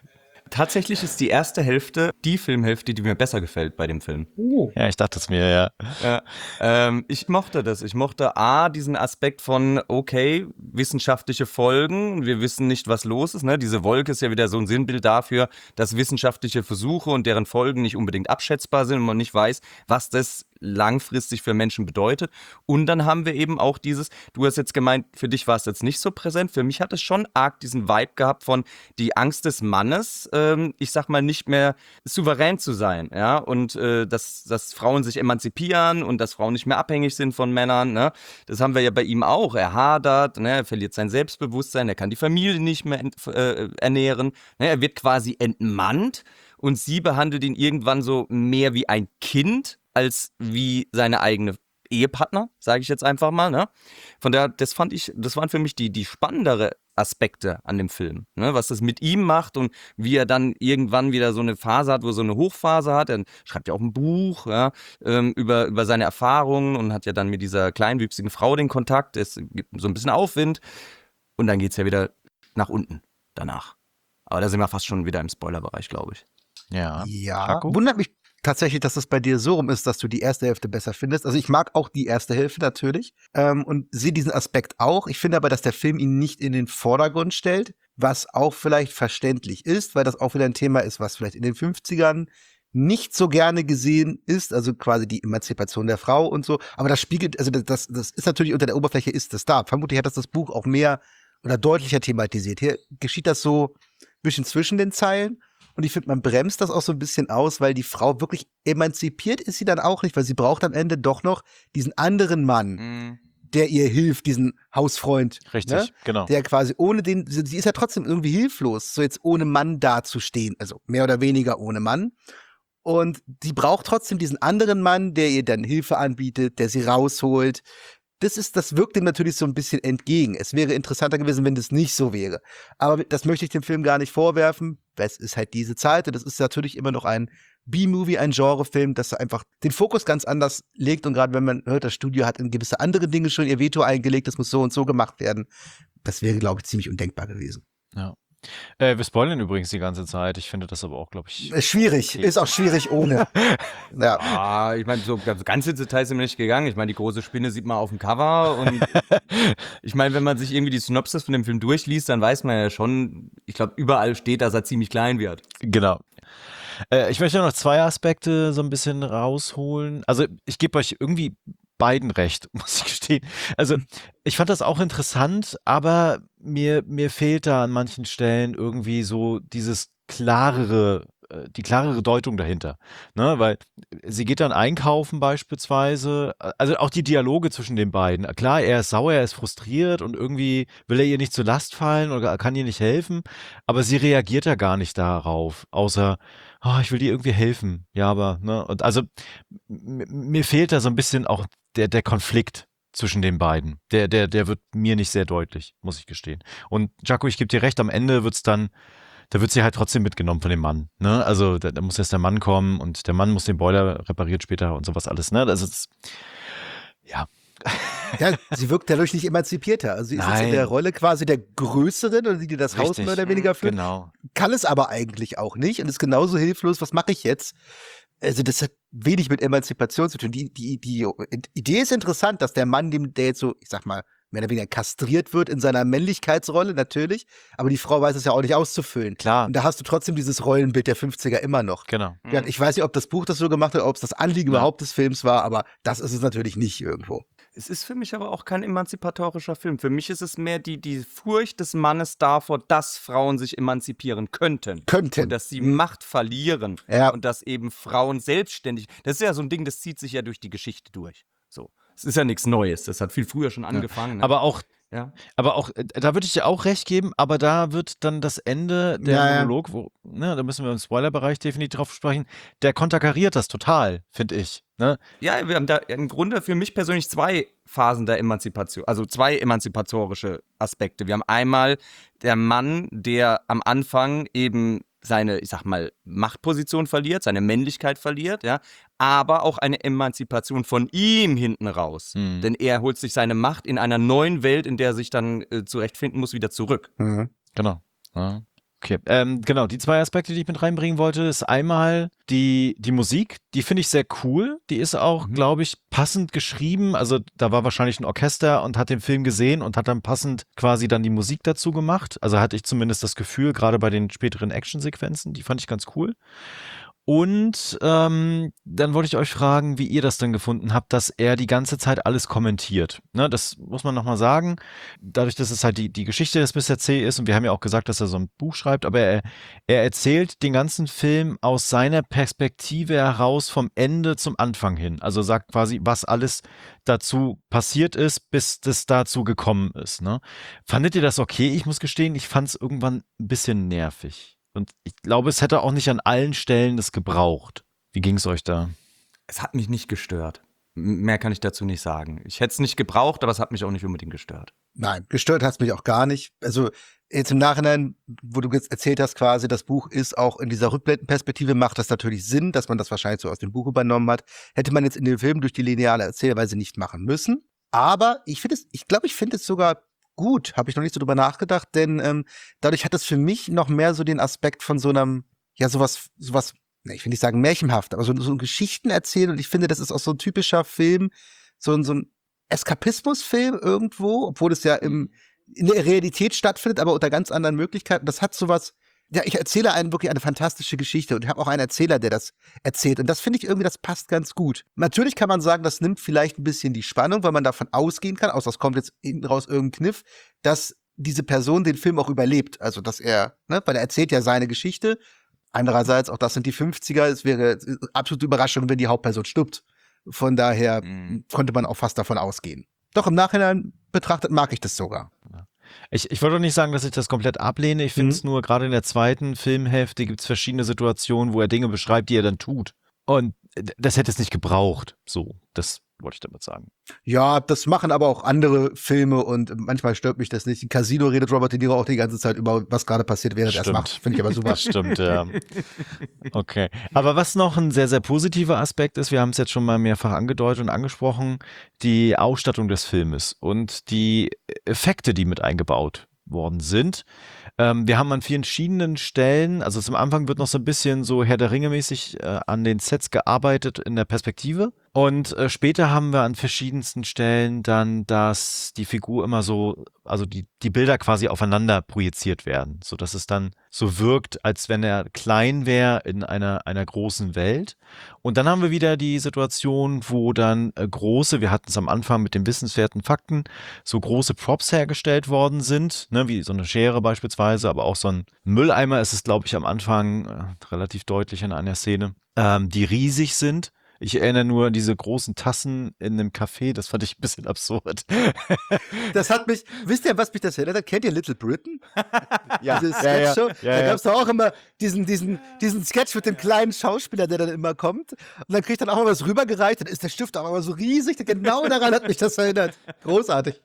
[SPEAKER 5] Tatsächlich ist die erste Hälfte die Filmhälfte, die mir besser gefällt bei dem Film.
[SPEAKER 3] Ja, ich dachte es mir, ja.
[SPEAKER 5] Ja, ähm, ich mochte das. Ich mochte A, diesen Aspekt von, okay, wissenschaftliche Folgen, wir wissen nicht, was los ist. Ne? Diese Wolke ist ja wieder so ein Sinnbild dafür, dass wissenschaftliche Versuche und deren Folgen nicht unbedingt abschätzbar sind und man nicht weiß, was das langfristig für Menschen bedeutet. Und dann haben wir eben auch dieses, du hast jetzt gemeint, für dich war es jetzt nicht so präsent. Für mich hat es schon arg diesen Vibe gehabt von die Angst des Mannes, ähm, ich sag mal, nicht mehr souverän zu sein, ja, und äh, dass, dass Frauen sich emanzipieren und dass Frauen nicht mehr abhängig sind von Männern, ne? Das haben wir ja bei ihm auch. Er hadert, ne? Er verliert sein Selbstbewusstsein, er kann die Familie nicht mehr ent- äh, ernähren, ne? Er wird quasi entmannt und sie behandelt ihn irgendwann so mehr wie ein Kind als wie seine eigene Ehepartner, sage ich jetzt einfach mal, ne? Von daher, das fand ich, das waren für mich die, die spannendere Aspekte an dem Film, ne? Was das mit ihm macht und wie er dann irgendwann wieder so eine Phase hat, wo er so eine Hochphase hat. Er schreibt ja auch ein Buch, ja, ähm, über, über seine Erfahrungen und hat ja dann mit dieser kleinwüchsigen Frau den Kontakt. Es gibt so ein bisschen Aufwind und dann geht es ja wieder nach unten danach. Aber da sind wir fast schon wieder im Spoilerbereich, glaube ich.
[SPEAKER 3] Ja.
[SPEAKER 4] Ja,
[SPEAKER 3] Jaco?
[SPEAKER 4] wundert mich tatsächlich, dass es bei dir so rum ist, dass du die erste Hälfte besser findest. Also ich mag auch die erste Hälfte natürlich ähm, und sehe diesen Aspekt auch. Ich finde aber, dass der Film ihn nicht in den Vordergrund stellt, was auch vielleicht verständlich ist, weil das auch wieder ein Thema ist, was vielleicht in den fünfzigern nicht so gerne gesehen ist, also quasi die Emanzipation der Frau und so. Aber das spiegelt, also das, das ist natürlich unter der Oberfläche ist das da. Vermutlich hat das das Buch auch mehr oder deutlicher thematisiert. Hier geschieht das so ein bisschen zwischen den Zeilen. Und ich finde, man bremst das auch so ein bisschen aus, weil die Frau wirklich emanzipiert ist sie dann auch nicht, weil sie braucht am Ende doch noch diesen anderen Mann,
[SPEAKER 5] Mhm.
[SPEAKER 4] der ihr hilft, diesen Hausfreund.
[SPEAKER 3] Richtig,
[SPEAKER 4] ne?
[SPEAKER 3] genau.
[SPEAKER 4] Der quasi ohne den, sie sie ist ja trotzdem irgendwie hilflos, so jetzt ohne Mann dazustehen, also mehr oder weniger ohne Mann. Und sie braucht trotzdem diesen anderen Mann, der ihr dann Hilfe anbietet, der sie rausholt. Das ist, das wirkt dem natürlich so ein bisschen entgegen. Es wäre interessanter gewesen, wenn das nicht so wäre. Aber das möchte ich dem Film gar nicht vorwerfen. Es ist halt diese Zeit und es ist natürlich immer noch ein B-Movie, ein Genrefilm, das einfach den Fokus ganz anders legt. Und gerade wenn man hört, das Studio hat in gewisse andere Dinge schon ihr Veto eingelegt, das muss so und so gemacht werden. Das wäre, glaube ich, ziemlich undenkbar gewesen.
[SPEAKER 3] Ja. Äh, wir spoilern übrigens die ganze Zeit. Ich finde das aber auch, glaube ich.
[SPEAKER 4] Ist schwierig,
[SPEAKER 3] okay.
[SPEAKER 4] ist auch schwierig ohne. Ja.
[SPEAKER 5] Ah, ich meine, so ganz ganz ins Detail sind wir nicht gegangen. Ich meine, die große Spinne sieht man auf dem Cover und ich meine, wenn man sich irgendwie die Synopsis von dem Film durchliest, dann weiß man ja schon, ich glaube, überall steht, dass er ziemlich klein wird.
[SPEAKER 3] Genau. Äh, ich möchte noch zwei Aspekte so ein bisschen rausholen. Also ich gebe euch irgendwie beiden recht, muss ich gestehen. Also ich fand das auch interessant, aber mir, mir fehlt da an manchen Stellen irgendwie so dieses klarere, äh, die klarere Deutung dahinter. Ne? Weil sie geht dann einkaufen beispielsweise, also auch die Dialoge zwischen den beiden. Klar, er ist sauer, er ist frustriert und irgendwie will er ihr nicht zur Last fallen oder kann ihr nicht helfen, aber sie reagiert ja gar nicht darauf, außer oh, ich will dir irgendwie helfen. Ja, aber, ne, und also m- mir fehlt da so ein bisschen auch der, der Konflikt zwischen den beiden. Der, der, der wird mir nicht sehr deutlich, muss ich gestehen. Und Jaco, ich gebe dir recht, am Ende wird's dann, da wird sie halt trotzdem mitgenommen von dem Mann. Ne? Also da, da muss erst der Mann kommen und der Mann muss den Boiler repariert später und sowas alles. Ne? Das ist, ja.
[SPEAKER 4] Ja, sie wirkt dadurch nicht emanzipierter. Also sie ist jetzt
[SPEAKER 3] Nein.
[SPEAKER 4] in der Rolle quasi der Größeren oder die, die das Haus
[SPEAKER 3] Richtig.
[SPEAKER 4] mehr oder weniger führt.
[SPEAKER 3] Genau.
[SPEAKER 4] Kann es aber eigentlich auch nicht und ist genauso hilflos. Was mache ich jetzt? Also das hat wenig mit Emanzipation zu tun. Die, die, die Idee ist interessant, dass der Mann, dem der jetzt so, ich sag mal, mehr oder weniger kastriert wird in seiner Männlichkeitsrolle, natürlich. Aber die Frau weiß es ja auch nicht auszufüllen.
[SPEAKER 3] Klar.
[SPEAKER 4] Und da hast du trotzdem dieses Rollenbild der fünfziger immer noch.
[SPEAKER 3] Genau.
[SPEAKER 4] Ja, ich weiß nicht, ob das Buch das so gemacht hat, ob es das Anliegen
[SPEAKER 3] Ja.
[SPEAKER 4] überhaupt des Films war, aber das ist es natürlich nicht irgendwo.
[SPEAKER 5] Es ist für mich aber auch kein emanzipatorischer Film. Für mich ist es mehr die, die Furcht des Mannes davor, dass Frauen sich emanzipieren könnten.
[SPEAKER 4] Könnten.
[SPEAKER 5] Und dass sie Macht verlieren.
[SPEAKER 4] Ja.
[SPEAKER 5] Und dass eben Frauen selbstständig. Das ist ja so ein Ding, das zieht sich ja durch die Geschichte durch. So. Es ist ja nichts Neues. Das hat viel früher schon angefangen. Ne?
[SPEAKER 3] Aber auch
[SPEAKER 5] ja.
[SPEAKER 3] Aber auch, äh, da würde ich dir auch recht geben, aber da wird dann das Ende, der
[SPEAKER 4] Ja, ja.
[SPEAKER 3] Monolog, wo, ne, da müssen wir im Spoilerbereich definitiv drauf sprechen, der konterkariert das total, finde ich. Ne?
[SPEAKER 5] Ja, wir haben da im Grunde für mich persönlich zwei Phasen der Emanzipation, also zwei emanzipatorische Aspekte. Wir haben einmal der Mann, der am Anfang eben seine, ich sag mal, Machtposition verliert, seine Männlichkeit verliert, ja, aber auch eine Emanzipation von ihm hinten raus.
[SPEAKER 3] Mhm.
[SPEAKER 5] Denn er holt sich seine Macht in einer neuen Welt, in der er sich dann äh, zurechtfinden muss, wieder zurück.
[SPEAKER 4] Mhm.
[SPEAKER 3] Genau. Ja. Okay, ähm, genau, die zwei Aspekte, die ich mit reinbringen wollte, ist einmal die, die Musik, die finde ich sehr cool. Die ist auch,
[SPEAKER 5] Mhm.
[SPEAKER 3] glaube ich, passend geschrieben. Also da war wahrscheinlich ein Orchester und hat den Film gesehen und hat dann passend quasi dann die Musik dazu gemacht. Also hatte ich zumindest das Gefühl, gerade bei den späteren Actionsequenzen, die fand ich ganz cool. Und ähm, dann wollte ich euch fragen, wie ihr das denn gefunden habt, dass er die ganze Zeit alles kommentiert. Ne, das muss man nochmal sagen. Dadurch, dass es halt die, die Geschichte des Mister C ist und wir haben ja auch gesagt, dass er so ein Buch schreibt, aber er, er erzählt den ganzen Film aus seiner Perspektive heraus vom Ende zum Anfang hin. Also sagt quasi, was alles dazu passiert ist, bis das dazu gekommen ist. Ne? Fandet ihr das okay? Ich muss gestehen, ich fand es irgendwann ein bisschen nervig. Und ich glaube, es hätte auch nicht an allen Stellen das gebraucht. Wie ging es euch da?
[SPEAKER 5] Es hat mich nicht gestört. M- Mehr kann ich dazu nicht sagen. Ich hätte es nicht gebraucht, aber es hat mich auch nicht unbedingt gestört.
[SPEAKER 4] Nein, gestört hat's mich auch gar nicht. Also jetzt im Nachhinein, wo du jetzt erzählt hast quasi, das Buch ist auch in dieser Rückblendenperspektive, macht das natürlich Sinn, dass man das wahrscheinlich so aus dem Buch übernommen hat. Hätte man jetzt in dem Film durch die lineare Erzählweise nicht machen müssen. Aber ich finde es, ich glaube, ich finde es sogar gut, habe ich noch nicht so drüber nachgedacht, denn ähm, dadurch hat es für mich noch mehr so den Aspekt von so einem, ja, sowas, sowas, ne, ich will nicht sagen märchenhaft, aber so, so ein Geschichten erzählen und ich finde, das ist auch so ein typischer Film, so ein, so ein Eskapismusfilm irgendwo, obwohl es ja im, in der Realität stattfindet, aber unter ganz anderen Möglichkeiten. Das hat sowas, ja, ich erzähle einen wirklich eine fantastische Geschichte und ich habe auch einen Erzähler, der das erzählt. Und das finde ich irgendwie, das passt ganz gut. Natürlich kann man sagen, das nimmt vielleicht ein bisschen die Spannung, weil man davon ausgehen kann, außer es kommt jetzt hinten raus irgendein Kniff, dass diese Person den Film auch überlebt. Also, dass er, ne, weil er erzählt ja seine Geschichte. Andererseits, auch das sind die fünfziger, es wäre absolute Überraschung, wenn die Hauptperson stirbt. Von daher
[SPEAKER 5] Mhm.
[SPEAKER 4] konnte man auch fast davon ausgehen. Doch im Nachhinein betrachtet mag ich das sogar.
[SPEAKER 3] Ich, ich wollte doch nicht sagen, dass ich das komplett ablehne. Ich finde es
[SPEAKER 4] Mhm.
[SPEAKER 3] nur, gerade in der zweiten Filmhälfte gibt es verschiedene Situationen, wo er Dinge beschreibt, die er dann tut. Und d- das hätte es nicht gebraucht. So, das wollte ich damit sagen.
[SPEAKER 4] Ja, das machen aber auch andere Filme und manchmal stört mich das nicht. In Casino redet Robert De Niro auch die ganze Zeit über, was gerade passiert, während er es
[SPEAKER 3] Stimmt.
[SPEAKER 4] macht. Finde ich aber super.
[SPEAKER 3] Das stimmt, ja. Okay. Aber was noch ein sehr, sehr positiver Aspekt ist, wir haben es jetzt schon mal mehrfach angedeutet und angesprochen, die Ausstattung des Filmes und die Effekte, die mit eingebaut worden sind. Ähm, wir haben an vielen verschiedenen Stellen, also zum Anfang wird noch so ein bisschen so Herr der Ringe mäßig äh, an den Sets gearbeitet in der Perspektive. Und äh, später haben wir an verschiedensten Stellen dann, dass die Figur immer so, also die, die Bilder quasi aufeinander projiziert werden, sodass es dann so wirkt, als wenn er klein wäre in einer, einer großen Welt. Und dann haben wir wieder die Situation, wo dann äh, große, wir hatten es am Anfang mit den wissenswerten Fakten, so große Props hergestellt worden sind, ne, wie so eine Schere beispielsweise, aber auch so ein Mülleimer ist es, glaube ich, am Anfang äh, relativ deutlich in einer Szene, ähm, die riesig sind. Ich erinnere nur an diese großen Tassen in einem Café, das fand ich ein bisschen absurd.
[SPEAKER 4] Das hat mich, wisst ihr, was mich das erinnert hat? Kennt ihr Little Britain?
[SPEAKER 3] Ja,
[SPEAKER 4] Diese
[SPEAKER 3] ja, ja,
[SPEAKER 4] Sketch-Show?
[SPEAKER 3] ja,
[SPEAKER 4] Da
[SPEAKER 3] ja.
[SPEAKER 4] gab es doch auch immer diesen, diesen, diesen Sketch mit dem kleinen Schauspieler, der dann immer kommt. Und dann kriegt dann auch mal was rübergereicht, dann ist der Stift auch immer so riesig. Genau daran hat mich das erinnert. Großartig.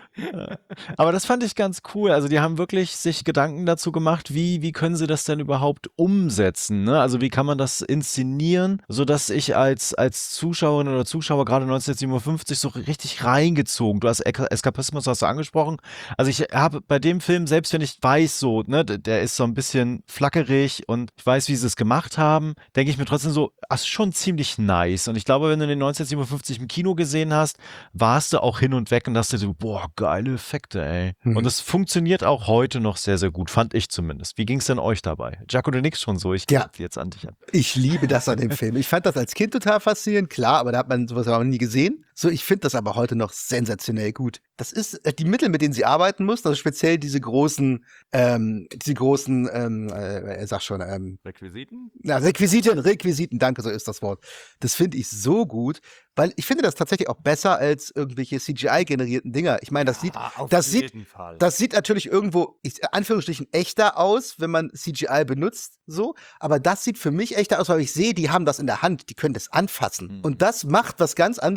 [SPEAKER 3] Aber das fand ich ganz cool. Also die haben wirklich sich Gedanken dazu gemacht, wie, wie können sie das denn überhaupt umsetzen? Ne? Also wie kann man das inszenieren, sodass ich als, als Zuschauerin oder Zuschauer gerade neunzehnhundertsiebenundfünfzig so richtig reingezogen, du hast Ek- Eskapismus hast du angesprochen. Also ich habe bei dem Film, selbst wenn ich weiß so, ne, d- der ist so ein bisschen flackerig und ich weiß, wie sie es gemacht haben, denke ich mir trotzdem so, das ist schon ziemlich nice. Und ich glaube, wenn du den neunzehnhundertsiebenundfünfzig im Kino gesehen hast, warst du auch hin und weg und hast dir so, boah, geile Effekte, ey.
[SPEAKER 4] Mhm.
[SPEAKER 3] Und es funktioniert auch heute noch sehr, sehr gut, fand ich zumindest. Wie ging es denn euch dabei? Jaco, du nix schon so, ich
[SPEAKER 4] Ja.
[SPEAKER 3] klopfe jetzt an dich an.
[SPEAKER 4] Ich liebe das an dem Film. Ich fand das als Kind total faszinierend, klar, aber da hat man sowas auch noch nie gesehen. So, ich finde das aber heute noch sensationell gut. Das ist äh, die Mittel, mit denen sie arbeiten muss, also speziell diese großen, ähm, diese großen, ähm, äh, er sagt schon, ähm,
[SPEAKER 5] Requisiten?
[SPEAKER 4] na, Requisiten, Requisiten, danke, so ist das Wort. Das finde ich so gut, weil ich finde das tatsächlich auch besser als irgendwelche C G I-generierten Dinger. Ich meine, das sieht,
[SPEAKER 5] auf
[SPEAKER 4] das sieht,
[SPEAKER 5] jeden Fall.
[SPEAKER 4] das sieht natürlich irgendwo, ich, in Anführungsstrichen, echter aus, wenn man C G I benutzt, so. Aber das sieht für mich echter aus, weil ich sehe, die haben das in der Hand, die können das anfassen.
[SPEAKER 3] Mhm.
[SPEAKER 4] Und das macht was ganz anderes mit mir.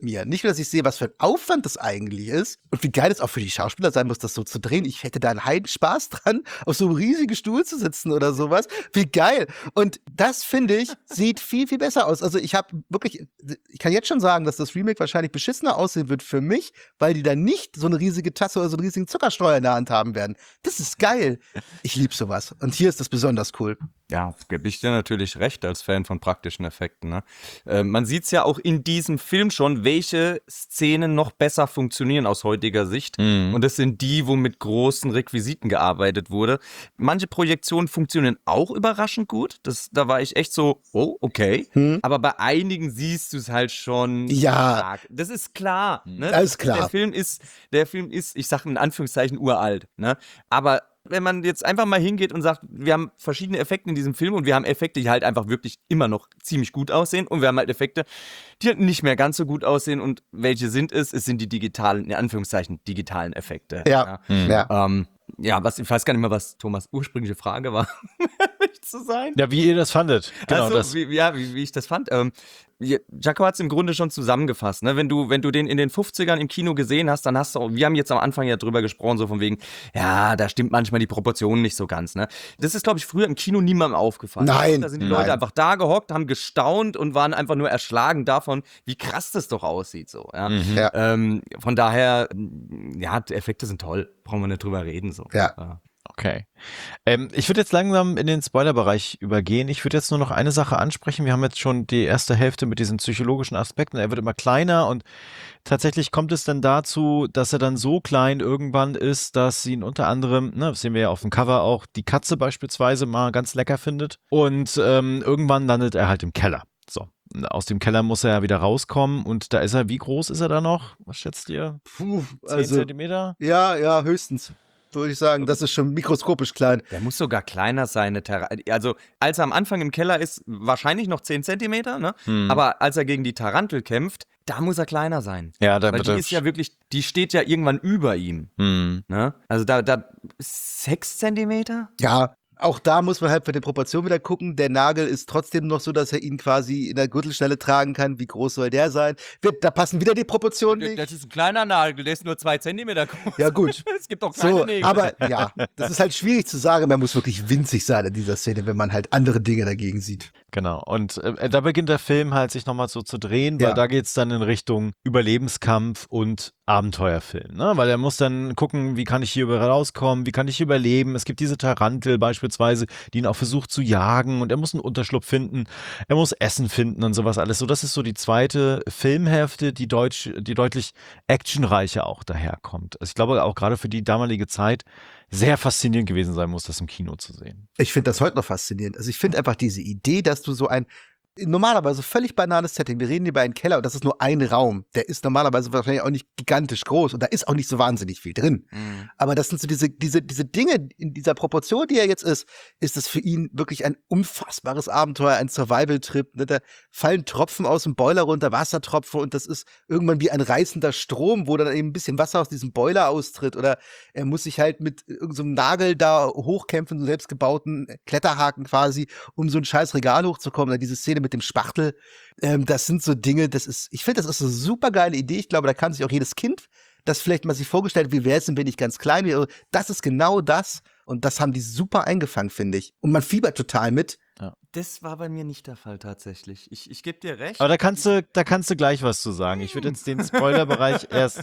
[SPEAKER 4] mir. Nicht nur, dass ich sehe, was für ein Aufwand das eigentlich ist und wie geil es auch für die Schauspieler sein muss, das so zu drehen. Ich hätte da einen heiden Spaß dran, auf so einem riesigen Stuhl zu sitzen oder sowas. Wie geil. Und das, finde ich, sieht viel, viel besser aus. Also ich habe wirklich, ich kann jetzt schon sagen, dass das Remake wahrscheinlich beschissener aussehen wird für mich, weil die dann nicht so eine riesige Tasse oder so einen riesigen Zuckerstreuer in der Hand haben werden. Das ist geil. Ich liebe sowas. Und hier ist das besonders cool.
[SPEAKER 5] Ja, gebe ich dir natürlich recht als Fan von praktischen Effekten. Ne? Äh, man sieht es ja auch in diesem Film schon, welche Szenen noch besser funktionieren aus heutiger Sicht.
[SPEAKER 3] Mhm.
[SPEAKER 5] Und das sind die, wo mit großen Requisiten gearbeitet wurde. Manche Projektionen funktionieren auch überraschend gut. Das, da war ich echt so, oh, okay.
[SPEAKER 4] Hm.
[SPEAKER 5] Aber bei einigen siehst du es halt schon.
[SPEAKER 4] Ja.
[SPEAKER 5] stark. Das ist klar. Ne?
[SPEAKER 4] Das ist klar.
[SPEAKER 5] Der Film ist, der Film ist, ich sage in Anführungszeichen, uralt. Ne? Aber wenn man jetzt einfach mal hingeht und sagt, wir haben verschiedene Effekte in diesem Film und wir haben Effekte, die halt einfach wirklich immer noch ziemlich gut aussehen und wir haben halt Effekte, die halt nicht mehr ganz so gut aussehen und welche sind es? Es sind die digitalen, in Anführungszeichen, digitalen Effekte.
[SPEAKER 4] Ja.
[SPEAKER 5] Ja,
[SPEAKER 4] Ja.
[SPEAKER 5] ähm, ja was, ich weiß gar nicht mehr, was Thomas' ursprüngliche Frage war, nicht zu sein.
[SPEAKER 3] Ja, wie ihr das fandet. Genau,
[SPEAKER 5] also,
[SPEAKER 3] das.
[SPEAKER 5] wie, ja, wie, wie ich das fand. Ähm, Jaco hat es im Grunde schon zusammengefasst. Ne? Wenn du, wenn du den in den fünfzigern im Kino gesehen hast, dann hast du auch, wir haben jetzt am Anfang ja drüber gesprochen, so von wegen, ja, da stimmt manchmal die Proportionen nicht so ganz. Ne? Das ist, glaube ich, früher im Kino niemandem aufgefallen.
[SPEAKER 4] Nein,
[SPEAKER 5] Da sind die
[SPEAKER 4] nein.
[SPEAKER 5] Leute einfach da gehockt, haben gestaunt und waren einfach nur erschlagen davon, wie krass das doch aussieht. So, ja?
[SPEAKER 3] Mhm.
[SPEAKER 4] Ja.
[SPEAKER 5] Ähm, von daher, ja, die Effekte sind toll. Brauchen wir nicht drüber reden. So.
[SPEAKER 4] Ja.
[SPEAKER 3] Okay. Ähm, ich würde jetzt langsam in den Spoilerbereich übergehen. Ich würde jetzt nur noch eine Sache ansprechen. Wir haben jetzt schon die erste Hälfte mit diesen psychologischen Aspekten. Er wird immer kleiner und tatsächlich kommt es dann dazu, dass er dann so klein irgendwann ist, dass sie ihn unter anderem, ne, das sehen wir ja auf dem Cover auch, die Katze beispielsweise mal ganz lecker findet. Und ähm, irgendwann landet er halt im Keller. So. Aus dem Keller muss er ja wieder rauskommen und da ist er, wie groß ist er da noch? Was schätzt ihr?
[SPEAKER 4] Puh,
[SPEAKER 3] Zehn
[SPEAKER 4] also,
[SPEAKER 3] Zentimeter?
[SPEAKER 4] ja, ja, höchstens. Würde ich sagen, das ist schon mikroskopisch klein.
[SPEAKER 5] Der muss sogar kleiner sein. eine Tar- Also, als er am Anfang im Keller ist, wahrscheinlich noch zehn Zentimeter, ne?
[SPEAKER 3] Hm.
[SPEAKER 5] Aber als er gegen die Tarantel kämpft, da muss er kleiner sein.
[SPEAKER 3] Ja, da
[SPEAKER 5] Weil
[SPEAKER 3] wird
[SPEAKER 5] die
[SPEAKER 3] er.
[SPEAKER 5] ist ja wirklich, die steht ja irgendwann über ihm.
[SPEAKER 3] Hm.
[SPEAKER 5] Ne? Also da, da sechs Zentimeter?
[SPEAKER 4] Ja, auch da muss man halt für die Proportion wieder gucken. Der Nagel ist trotzdem noch so, dass er ihn quasi in der Gürtelschnelle tragen kann. Wie groß soll der sein? Wird, da passen wieder die Proportionen nicht.
[SPEAKER 5] Das ist ein kleiner Nagel, der ist nur zwei Zentimeter groß.
[SPEAKER 4] Ja, gut.
[SPEAKER 5] Es gibt doch keine
[SPEAKER 4] So,
[SPEAKER 5] Nägel.
[SPEAKER 4] aber ja, das ist halt schwierig zu sagen. Man muss wirklich winzig sein in dieser Szene, wenn man halt andere Dinge dagegen sieht.
[SPEAKER 3] Genau. Und äh, da beginnt der Film halt sich nochmal so zu drehen, weil
[SPEAKER 4] Ja.
[SPEAKER 3] da geht's dann in Richtung Überlebenskampf und Abenteuerfilm, ne? Weil er muss dann gucken, wie kann ich hier über- rauskommen, wie kann ich überleben. Es gibt diese Tarantel beispielsweise, die ihn auch versucht zu jagen und er muss einen Unterschlupf finden, er muss Essen finden und sowas alles. So, das ist so die zweite Filmhälfte, die, deutsch, die deutlich actionreicher auch daherkommt. Also ich glaube auch gerade für die damalige Zeit sehr faszinierend gewesen sein muss, das im Kino zu sehen.
[SPEAKER 4] Ich finde das heute noch faszinierend. Also ich finde einfach diese Idee, dass du so ein normalerweise völlig banales Setting, wir reden hier über einen Keller und das ist nur ein Raum. Der ist normalerweise wahrscheinlich auch nicht gigantisch groß und da ist auch nicht so wahnsinnig viel drin.
[SPEAKER 5] Mhm.
[SPEAKER 4] Aber das sind so diese, diese, diese Dinge in dieser Proportion, die er jetzt ist, ist es für ihn wirklich ein unfassbares Abenteuer, ein Survival-Trip. Ne? Da fallen Tropfen aus dem Boiler runter, Wassertropfen und das ist irgendwann wie ein reißender Strom, wo dann eben ein bisschen Wasser aus diesem Boiler austritt oder er muss sich halt mit irgendeinem so einem Nagel da hochkämpfen, so selbstgebauten Kletterhaken quasi, um so ein scheiß Regal hochzukommen. Oder diese Szene mit dem Spachtel, ähm, das sind so Dinge, das ist, ich finde, das ist eine super geile Idee. Ich glaube, da kann sich auch jedes Kind das vielleicht mal sich vorgestellt, wie wäre es denn, wenn ich ganz klein wäre. Das ist genau das und das haben die super eingefangen, finde ich. Und man fiebert total mit.
[SPEAKER 5] Das war bei mir nicht der Fall tatsächlich. Ich, ich gebe dir recht.
[SPEAKER 3] Aber da kannst du, da kannst du gleich was zu sagen. Ich würde jetzt den Spoilerbereich erst,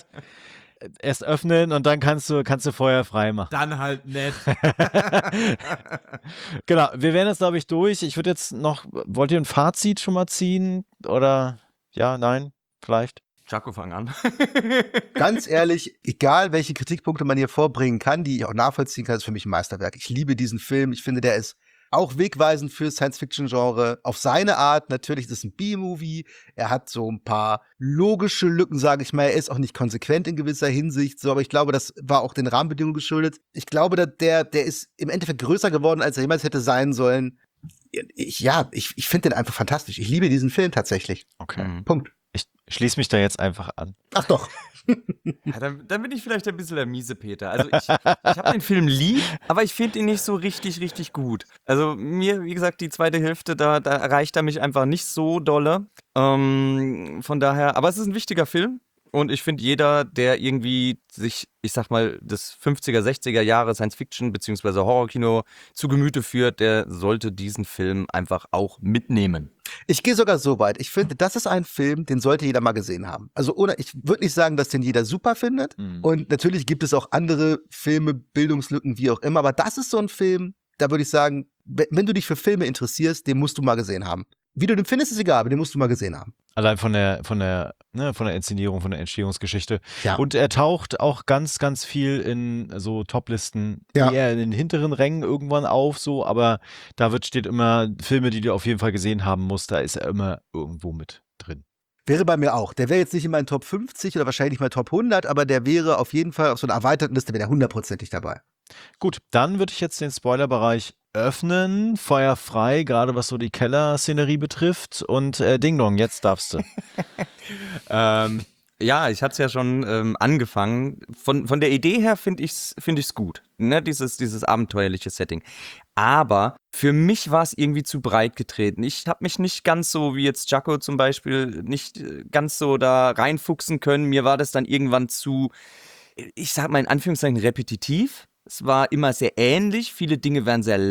[SPEAKER 3] erst öffnen und dann kannst du, kannst du Feuer frei machen.
[SPEAKER 6] Dann halt nett.
[SPEAKER 3] Genau, wir wären jetzt, glaube ich, durch. Ich würde jetzt noch, wollt ihr ein Fazit schon mal ziehen? Oder ja, nein, vielleicht?
[SPEAKER 5] Jaco, fang an.
[SPEAKER 4] Ganz ehrlich, egal welche Kritikpunkte man hier vorbringen kann, die ich auch nachvollziehen kann, ist für mich ein Meisterwerk. Ich liebe diesen Film. Ich finde, der ist auch wegweisend für Science-Fiction-Genre. Auf seine Art, natürlich, das ist ein B-Movie. Er hat so ein paar logische Lücken, sage ich mal. Er ist auch nicht konsequent in gewisser Hinsicht. So, aber ich glaube, das war auch den Rahmenbedingungen geschuldet. Ich glaube, der, der ist im Endeffekt größer geworden, als er jemals hätte sein sollen. Ich, ja, ich, ich finde den einfach fantastisch. Ich liebe diesen Film tatsächlich.
[SPEAKER 3] Okay.
[SPEAKER 5] Mhm.
[SPEAKER 4] Punkt.
[SPEAKER 3] Ich schließe mich da jetzt einfach an.
[SPEAKER 4] Ach doch.
[SPEAKER 5] Ja, dann, dann bin ich vielleicht ein bisschen der miese Peter. Also ich, ich habe den Film lieb, aber ich finde ihn nicht so richtig, richtig gut. Also mir, wie gesagt, die zweite Hälfte, da, da erreicht er mich einfach nicht so dolle. Ähm, von daher, aber es ist ein wichtiger Film. Und ich finde, jeder, der irgendwie sich, ich sag mal, das fünfziger, sechziger Jahre Science-Fiction bzw. Horrorkino zu Gemüte führt, der sollte diesen Film einfach auch mitnehmen.
[SPEAKER 4] Ich gehe sogar so weit. Ich finde, das ist ein Film, den sollte jeder mal gesehen haben. Also ohne, ich würde nicht sagen, dass den jeder super findet.
[SPEAKER 3] Mhm.
[SPEAKER 4] Und natürlich gibt es auch andere Filme, Bildungslücken, wie auch immer. Aber das ist so ein Film, da würde ich sagen, wenn wenn du dich für Filme interessierst, den musst du mal gesehen haben. Wie du den findest, ist egal, aber den musst du mal gesehen haben.
[SPEAKER 3] Allein von der, von der, ne, von der Inszenierung, von der Entstehungsgeschichte.
[SPEAKER 4] Ja.
[SPEAKER 3] Und er taucht auch ganz, ganz viel in so Toplisten
[SPEAKER 4] Ja.
[SPEAKER 3] eher in den hinteren Rängen irgendwann auf, so, aber da wird, steht immer Filme, die du auf jeden Fall gesehen haben musst, da ist er immer irgendwo mit drin.
[SPEAKER 4] Wäre bei mir auch. Der wäre jetzt nicht in meinen Top fünfzig oder wahrscheinlich mal Top hundert, aber der wäre auf jeden Fall auf so einer erweiterten Liste, wäre der hundertprozentig dabei.
[SPEAKER 3] Gut, dann würde ich jetzt den Spoilerbereich öffnen, Feuer frei, gerade was so die Keller-Szenerie betrifft. Und äh, Ding Dong, jetzt darfst du.
[SPEAKER 5] Ähm, ja, ich hatte es ja schon ähm, angefangen. Von, von der Idee her finde ich es find ich's gut, ne? dieses, dieses abenteuerliche Setting. Aber für mich war es irgendwie zu breit getreten. Ich habe mich nicht ganz so, wie jetzt Jaco zum Beispiel, nicht äh, ganz so da reinfuchsen können. Mir war das dann irgendwann zu, ich sag mal in Anführungszeichen, repetitiv. Es war immer sehr ähnlich. Viele Dinge werden sehr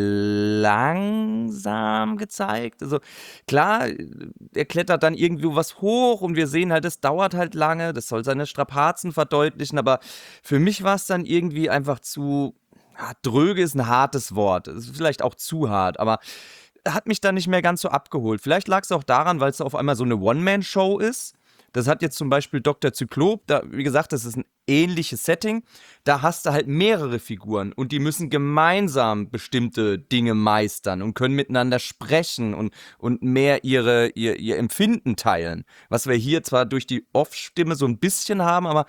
[SPEAKER 5] langsam gezeigt. Also klar, er klettert dann irgendwo was hoch und wir sehen halt, es dauert halt lange. Das soll seine Strapazen verdeutlichen. Aber für mich war es dann irgendwie einfach zu, ja, dröge ist ein hartes Wort. Es ist vielleicht auch zu hart, aber hat mich dann nicht mehr ganz so abgeholt. Vielleicht lag es auch daran, weil es auf einmal so eine One-Man-Show ist. Das hat jetzt zum Beispiel Doktor Zyklop, da, wie gesagt, das ist ein ähnliches Setting. Da hast du halt mehrere Figuren und die müssen gemeinsam bestimmte Dinge meistern und können miteinander sprechen und, und mehr ihre, ihr, ihr Empfinden teilen. Was wir hier zwar durch die Off-Stimme so ein bisschen haben, aber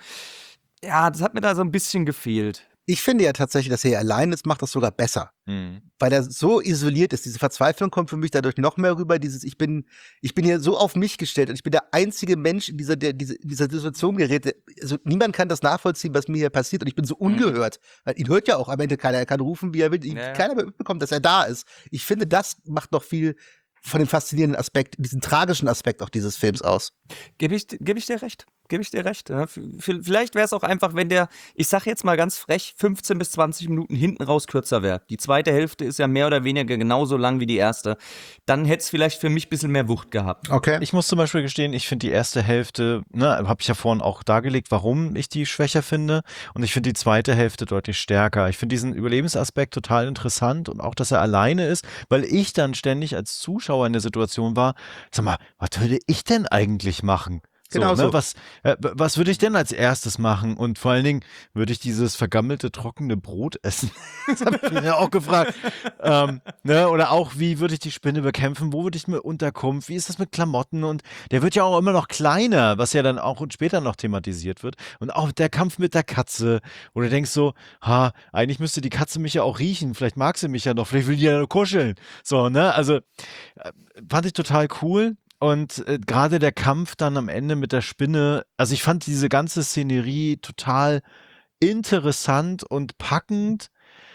[SPEAKER 5] ja, das hat mir da so ein bisschen gefehlt.
[SPEAKER 4] Ich finde ja tatsächlich, dass er hier allein ist, macht das sogar besser.
[SPEAKER 3] Mhm.
[SPEAKER 4] Weil er so isoliert ist. Diese Verzweiflung kommt für mich dadurch noch mehr rüber. Dieses, ich bin, ich bin hier so auf mich gestellt und ich bin der einzige Mensch in dieser, der, diese, in dieser Situation gerät. der- Also niemand kann das nachvollziehen, was mir hier passiert und ich bin so ungehört. Weil ihn hört ja auch am Ende keiner. Er kann rufen, wie er will. Ihn-
[SPEAKER 5] Ja, ja.
[SPEAKER 4] Keiner mitbekommt, dass er da ist. Ich finde, das macht noch viel von dem faszinierenden Aspekt, diesen tragischen Aspekt auch dieses Films aus.
[SPEAKER 5] Gebe ich, geb ich dir recht. Gebe ich dir recht. Ja. V- v- Vielleicht wäre es auch einfach, wenn der, ich sag jetzt mal ganz frech, fünfzehn bis zwanzig Minuten hinten raus kürzer wäre. Die zweite Hälfte ist ja mehr oder weniger genauso lang wie die erste. Dann hätte es vielleicht für mich ein bisschen mehr Wucht gehabt.
[SPEAKER 4] Okay.
[SPEAKER 3] Ich muss zum Beispiel gestehen, ich finde die erste Hälfte, ne, habe ich ja vorhin auch dargelegt, warum ich die schwächer finde. Und ich finde die zweite Hälfte deutlich stärker. Ich finde diesen Überlebensaspekt total interessant und auch, dass er alleine ist, weil ich dann ständig als Zuschauer in der Situation war, sag mal, was würde ich denn eigentlich machen? So,
[SPEAKER 4] Genau
[SPEAKER 3] ne?
[SPEAKER 4] so.
[SPEAKER 3] Was, äh, was würde ich denn als erstes machen? Und vor allen Dingen, würde ich dieses vergammelte, trockene Brot essen? Das habe ich mir auch gefragt. ähm, ne? Oder auch, wie würde ich die Spinne bekämpfen? Wo würde ich mir Unterkunft? Wie ist das mit Klamotten? Und der wird ja auch immer noch kleiner, was ja dann auch später noch thematisiert wird. Und auch der Kampf mit der Katze, wo du denkst so, ha, eigentlich müsste die Katze mich ja auch riechen. Vielleicht mag sie mich ja noch, vielleicht will die ja nur kuscheln. So, ne? Also, äh, fand ich total cool. Und äh, gerade der Kampf dann am Ende mit der Spinne, also ich fand diese ganze Szenerie total interessant und packend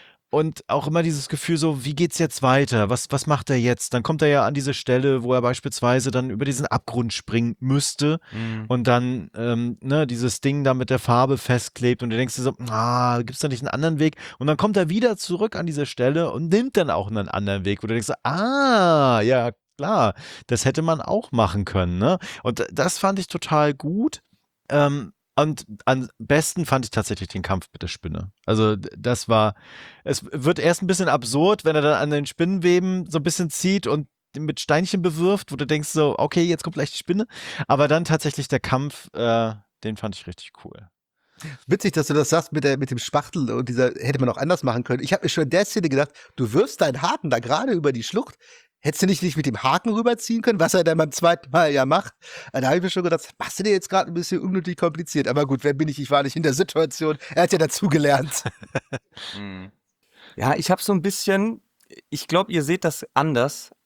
[SPEAKER 3] und auch immer dieses Gefühl so, wie geht's jetzt weiter? Was, was macht er jetzt? Dann kommt er ja an diese Stelle, wo er beispielsweise dann über diesen Abgrund springen müsste und dann ähm, ne, dieses Ding da mit der Farbe festklebt und du denkst dir so, ah, gibt's da nicht einen anderen Weg? Und dann kommt er wieder zurück an diese Stelle und nimmt dann auch einen anderen Weg, wo du denkst, so, ah, ja, klar, das hätte man auch machen können, ne? Und das fand ich total gut. Ähm, und am besten fand ich tatsächlich den Kampf mit der Spinne. Also d- das war, es wird erst ein bisschen absurd, wenn er dann an den Spinnenweben so ein bisschen zieht und mit Steinchen bewirft, wo du denkst so, okay, jetzt kommt gleich die Spinne. Aber dann tatsächlich der Kampf, äh, den fand ich richtig cool.
[SPEAKER 4] Witzig, dass du das sagst mit, der, mit dem Spachtel und dieser, hätte man auch anders machen können. Ich habe mir schon in der Szene gedacht, du wirfst deinen Haken da gerade über die Schlucht. Hättest du nicht, nicht mit dem Haken rüberziehen können, was er dann beim zweiten Mal ja macht? Da habe ich mir schon gedacht, das machst du dir jetzt gerade ein bisschen unnötig kompliziert. Aber gut, wer bin ich? Ich war nicht in der Situation. Er hat ja dazugelernt.
[SPEAKER 5] Ja, ich habe so ein bisschen, ich glaube, ihr seht das anders.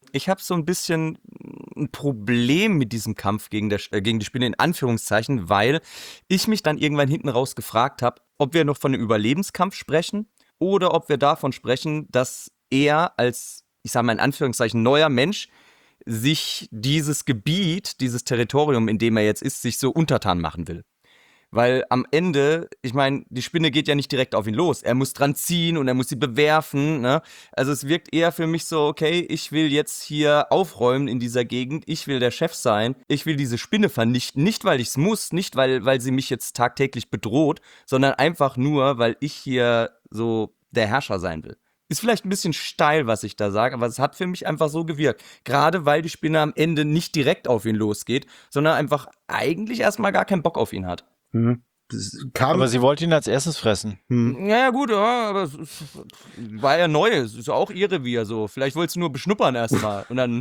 [SPEAKER 5] Ich habe so ein bisschen ein Problem mit diesem Kampf gegen, der, äh, gegen die Spinne in Anführungszeichen, weil ich mich dann irgendwann hinten raus gefragt habe, ob wir noch von einem Überlebenskampf sprechen oder ob wir davon sprechen, dass er als, ich sage mal in Anführungszeichen, neuer Mensch sich dieses Gebiet, dieses Territorium, in dem er jetzt ist, sich so untertan machen will. Weil am Ende, ich meine, die Spinne geht ja nicht direkt auf ihn los. Er muss dran ziehen und er muss sie bewerfen. Ne? Also es wirkt eher für mich so, okay, ich will jetzt hier aufräumen in dieser Gegend. Ich will der Chef sein. Ich will diese Spinne vernichten. Nicht, weil ich es muss, nicht, weil, weil sie mich jetzt tagtäglich bedroht, sondern einfach nur, weil ich hier so der Herrscher sein will. Ist vielleicht ein bisschen steil, was ich da sage, aber es hat für mich einfach so gewirkt. Gerade weil die Spinne am Ende nicht direkt auf ihn losgeht, sondern einfach eigentlich erstmal gar keinen Bock auf ihn hat.
[SPEAKER 4] Mhm. Das kam,
[SPEAKER 3] Aber sie wollte ihn als erstes fressen.
[SPEAKER 4] hm.
[SPEAKER 5] Ja, ja, gut, ja, aber es es war ja neu, es ist ja auch ihr Revier so. Vielleicht wolltest du nur beschnuppern erstmal und dann.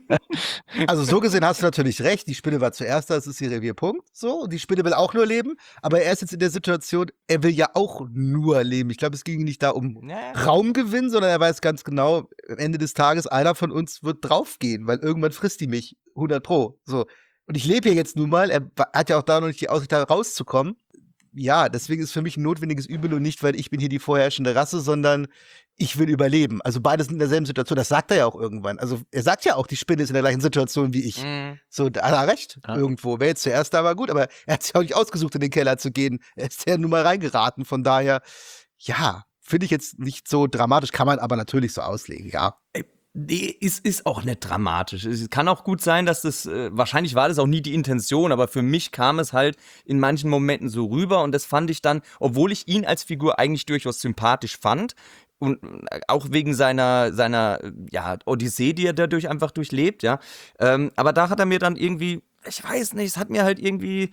[SPEAKER 4] Also so gesehen hast du natürlich recht, die Spinne war zuerst da, das ist ihr Revierpunkt, so, und die Spinne will auch nur leben, aber er ist jetzt in der Situation, er will ja auch nur leben. Ich glaube, es ging ihm nicht da um
[SPEAKER 5] Ja.
[SPEAKER 4] Raumgewinn, sondern er weiß ganz genau, am Ende des Tages, einer von uns wird draufgehen, weil irgendwann frisst die mich, hundert Pro, so. Und ich lebe hier jetzt nun mal, er wa- hat ja auch da noch nicht die Aussicht, da rauszukommen. Ja, deswegen ist für mich ein notwendiges Übel und nicht, weil ich bin hier die vorherrschende Rasse, sondern ich will überleben. Also beide sind in derselben Situation, das sagt er ja auch irgendwann. Also er sagt ja auch, die Spinne ist in der gleichen Situation wie ich.
[SPEAKER 5] Mhm.
[SPEAKER 4] So, da hat er recht,
[SPEAKER 3] Ja.
[SPEAKER 4] irgendwo. Wer jetzt zuerst da war, gut, aber er hat sich auch nicht ausgesucht, in den Keller zu gehen. Er ist ja nun mal reingeraten, von daher, ja, finde ich jetzt nicht so dramatisch, kann man aber natürlich so auslegen, ja.
[SPEAKER 5] Nee, ist, ist auch nicht dramatisch. Es kann auch gut sein, dass das, äh, wahrscheinlich war das auch nie die Intention, aber für mich kam es halt in manchen Momenten so rüber und das fand ich dann, obwohl ich ihn als Figur eigentlich durchaus sympathisch fand und äh, auch wegen seiner, seiner, äh, ja, Odyssee, die er dadurch einfach durchlebt, ja, ähm, aber da hat er mir dann irgendwie, ich weiß nicht, es hat mir halt irgendwie,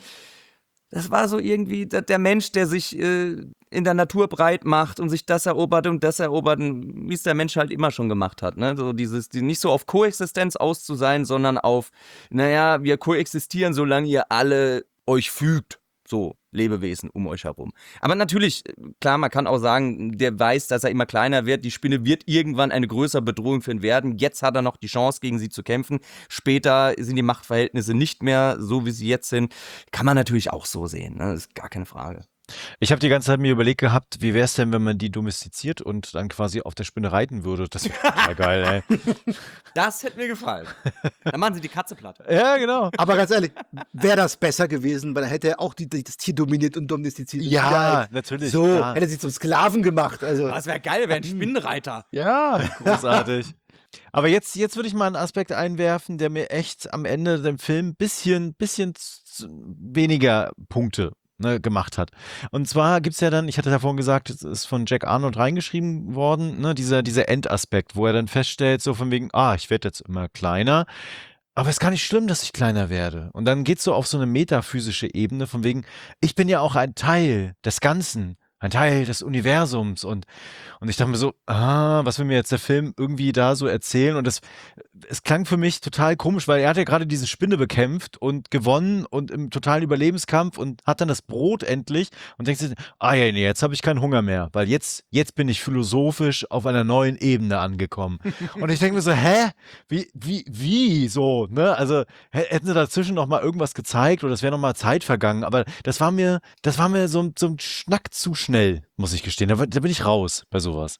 [SPEAKER 5] das war so irgendwie der, der Mensch, der sich äh, in der Natur breit macht und sich das erobert und das erobert, wie es der Mensch halt immer schon gemacht hat. Ne? So dieses, die, nicht so auf Koexistenz aus zu sein, sondern auf, naja, wir koexistieren, solange ihr alle euch fügt. So, Lebewesen um euch herum. Aber natürlich, klar, man kann auch sagen, der weiß, dass er immer kleiner wird. Die Spinne wird irgendwann eine größere Bedrohung für ihn werden. Jetzt hat er noch die Chance, gegen sie zu kämpfen. Später sind die Machtverhältnisse nicht mehr so, wie sie jetzt sind. Kann man natürlich auch so sehen. Ne? Das ist gar keine Frage.
[SPEAKER 3] Ich habe die ganze Zeit mir überlegt gehabt, wie wäre es denn, wenn man die domestiziert und dann quasi auf der Spinne reiten würde? Das wäre total geil, ey.
[SPEAKER 5] Das hätte mir gefallen. Dann machen sie die Katze platt.
[SPEAKER 3] Ja, genau.
[SPEAKER 4] Aber ganz ehrlich, wäre das besser gewesen, weil er hätte er auch die, die, das Tier dominiert und domestiziert.
[SPEAKER 3] Ja, natürlich.
[SPEAKER 4] So,
[SPEAKER 3] klar.
[SPEAKER 4] hätte er sie zum Sklaven gemacht. Also,
[SPEAKER 5] Das wäre geil, wäre ein Spinnenreiter.
[SPEAKER 3] Ja, großartig. Aber jetzt, jetzt würde ich mal einen Aspekt einwerfen, der mir echt am Ende dem Film ein bisschen, bisschen z- weniger Punkte ne, gemacht hat. Und zwar gibt's ja dann, ich hatte ja vorhin gesagt, es ist von Jack Arnold reingeschrieben worden, ne, dieser, dieser Endaspekt, wo er dann feststellt, so von wegen, ah, ich werde jetzt immer kleiner. Aber es ist gar nicht schlimm, dass ich kleiner werde. Und dann geht's so auf so eine metaphysische Ebene, von wegen, ich bin ja auch ein Teil des Ganzen, ein Teil des Universums. Und, und ich dachte mir so, ah, was will mir jetzt der Film irgendwie da so erzählen? Und das, es klang für mich total komisch, weil er hat ja gerade diese Spinne bekämpft und gewonnen und im totalen Überlebenskampf und hat dann das Brot endlich und denkt sich, ah ja, nee, jetzt habe ich keinen Hunger mehr, weil jetzt, jetzt bin ich philosophisch auf einer neuen Ebene angekommen. Und ich denke mir so, hä? Wie, wie, wie so, ne? Also hä- hätten sie dazwischen noch mal irgendwas gezeigt oder es wäre noch mal Zeit vergangen, aber das war mir, das war mir so, so ein Schnack zu schnell, muss ich gestehen. Da, da bin ich raus bei sowas.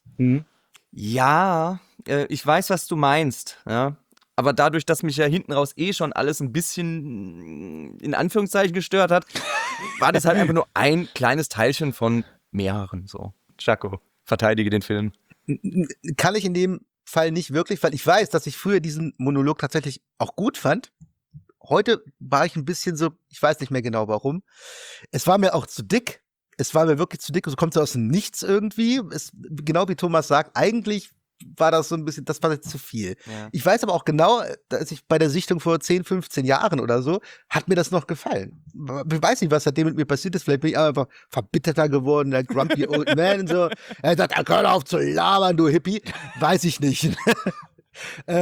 [SPEAKER 5] Ja, äh, ich weiß, was du meinst, ja. Aber dadurch, dass mich ja hinten raus eh schon alles ein bisschen mm, in Anführungszeichen gestört hat, war das halt einfach nur ein kleines Teilchen von mehreren. So, Chaco, verteidige den Film.
[SPEAKER 4] kann ich in dem Fall nicht wirklich, weil ich weiß, dass ich früher diesen Monolog tatsächlich auch gut fand. Heute war ich ein bisschen so, ich weiß nicht mehr genau warum. Es war mir auch zu dick. Es war mir wirklich zu dick. Es kommt so aus dem Nichts irgendwie. Es, genau wie Thomas sagt, eigentlich war das so ein bisschen, das war jetzt zu viel.
[SPEAKER 5] Ja.
[SPEAKER 4] Ich weiß aber auch genau, dass ich bei der Sichtung vor zehn, fünfzehn Jahren oder so, hat mir das noch gefallen. Ich weiß nicht, was seitdem mit mir passiert ist. Vielleicht bin ich einfach verbitterter geworden, der grumpy old man und so. Er sagt, hör auf zu labern, du Hippie. Weiß ich nicht. ähm,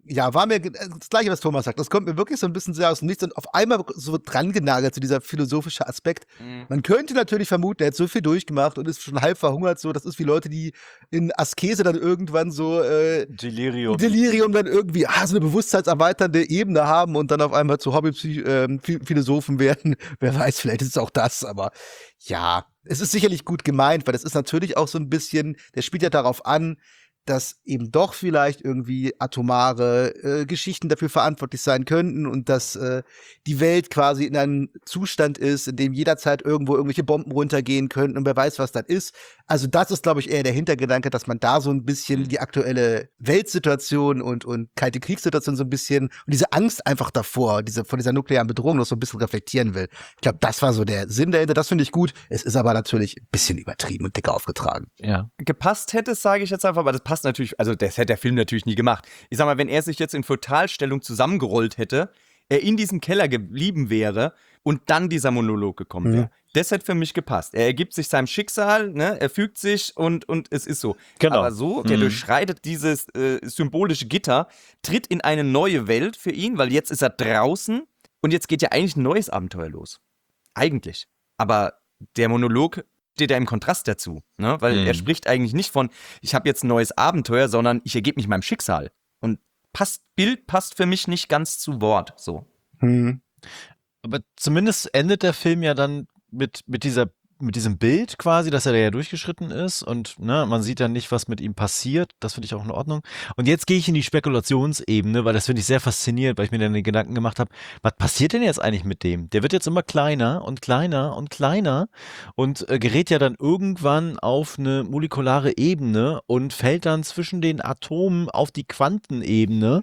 [SPEAKER 4] Ja, war mir ge- das Gleiche, was Thomas sagt. Das kommt mir wirklich so ein bisschen sehr aus dem Nichts und auf einmal so dran genagelt, so dieser philosophische Aspekt.
[SPEAKER 5] Mhm.
[SPEAKER 4] Man könnte natürlich vermuten, er hat so viel durchgemacht und ist schon halb verhungert. So, das ist wie Leute, die in Askese dann irgendwann so äh,
[SPEAKER 3] Delirium.
[SPEAKER 4] Delirium dann irgendwie ah, so eine bewusstseinserweiternde Ebene haben und dann auf einmal zu Hobby-Philosophen werden. Wer weiß, vielleicht ist es auch das, aber ja, es ist sicherlich gut gemeint, weil das ist natürlich auch so ein bisschen, der spielt ja darauf an, dass eben doch vielleicht irgendwie atomare äh, Geschichten dafür verantwortlich sein könnten und dass äh, die Welt quasi in einem Zustand ist, in dem jederzeit irgendwo irgendwelche Bomben runtergehen könnten und wer weiß, was das ist. Also das ist, glaube ich, eher der Hintergedanke, dass man da so ein bisschen die aktuelle Weltsituation und, und kalte Kriegssituation so ein bisschen und diese Angst einfach davor, diese, vor dieser nuklearen Bedrohung noch so ein bisschen reflektieren will. Ich glaube, das war so der Sinn dahinter. Das finde ich gut. Es ist aber natürlich ein bisschen übertrieben und dicker aufgetragen.
[SPEAKER 3] Ja.
[SPEAKER 5] Gepasst hätte es, sage ich jetzt einfach, aber das passt natürlich, also das hätte der Film natürlich nie gemacht. Ich sag mal, wenn er sich jetzt in Totalstellung zusammengerollt hätte, er in diesem Keller geblieben wäre und dann dieser Monolog gekommen wäre, mhm. das hätte für mich gepasst. Er ergibt sich seinem Schicksal, ne? Er fügt sich und, und es ist so.
[SPEAKER 3] Genau.
[SPEAKER 5] Aber so, der
[SPEAKER 3] mhm.
[SPEAKER 5] durchschreitet dieses äh, symbolische Gitter, tritt in eine neue Welt für ihn, weil jetzt ist er draußen und jetzt geht ja eigentlich ein neues Abenteuer los. Eigentlich. Aber der Monolog steht ja im Kontrast dazu, ne? Weil
[SPEAKER 3] mhm.
[SPEAKER 5] er spricht eigentlich nicht von, ich habe jetzt ein neues Abenteuer, sondern ich ergebe mich meinem Schicksal. Und passt, Bild passt für mich nicht ganz zu Wort, so.
[SPEAKER 4] Hm.
[SPEAKER 3] Aber zumindest endet der Film ja dann mit, mit dieser mit diesem Bild quasi, dass er da ja durchgeschritten ist und ne, man sieht dann nicht, was mit ihm passiert. Das finde ich auch in Ordnung. Und jetzt gehe ich in die Spekulationsebene, weil das finde ich sehr faszinierend, weil ich mir dann den Gedanken gemacht habe, was passiert denn jetzt eigentlich mit dem? Der wird jetzt immer kleiner und kleiner und kleiner und äh, gerät ja dann irgendwann auf eine molekulare Ebene und fällt dann zwischen den Atomen auf die Quantenebene.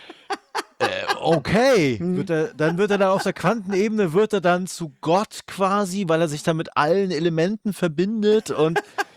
[SPEAKER 3] Äh, okay, wird er, dann wird er dann auf der Quantenebene, wird er dann zu Gott quasi, weil er sich dann mit allen Elementen verbindet und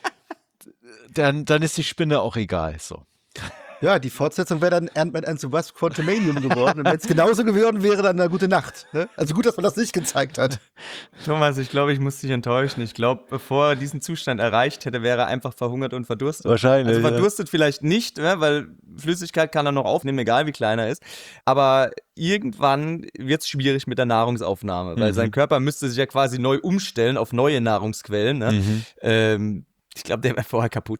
[SPEAKER 3] dann, dann ist die Spinne auch egal. So.
[SPEAKER 4] Ja, die Fortsetzung wäre dann Ant-Man and the Wasp Quantumanium geworden. Und wenn es genauso geworden wäre, dann eine gute Nacht. Ne? Also gut, dass man das nicht gezeigt hat.
[SPEAKER 5] Thomas, ich glaube, ich muss dich enttäuschen. Ich glaube, bevor er diesen Zustand erreicht hätte, wäre er einfach verhungert und verdurstet.
[SPEAKER 3] Wahrscheinlich.
[SPEAKER 5] Also verdurstet ja. vielleicht nicht, ne? Weil Flüssigkeit kann er noch aufnehmen, egal wie klein er ist. Aber irgendwann wird es schwierig mit der Nahrungsaufnahme, weil mhm. sein Körper müsste sich ja quasi neu umstellen auf neue Nahrungsquellen. Ne? Mhm. Ähm, ich glaube, der wäre vorher kaputt.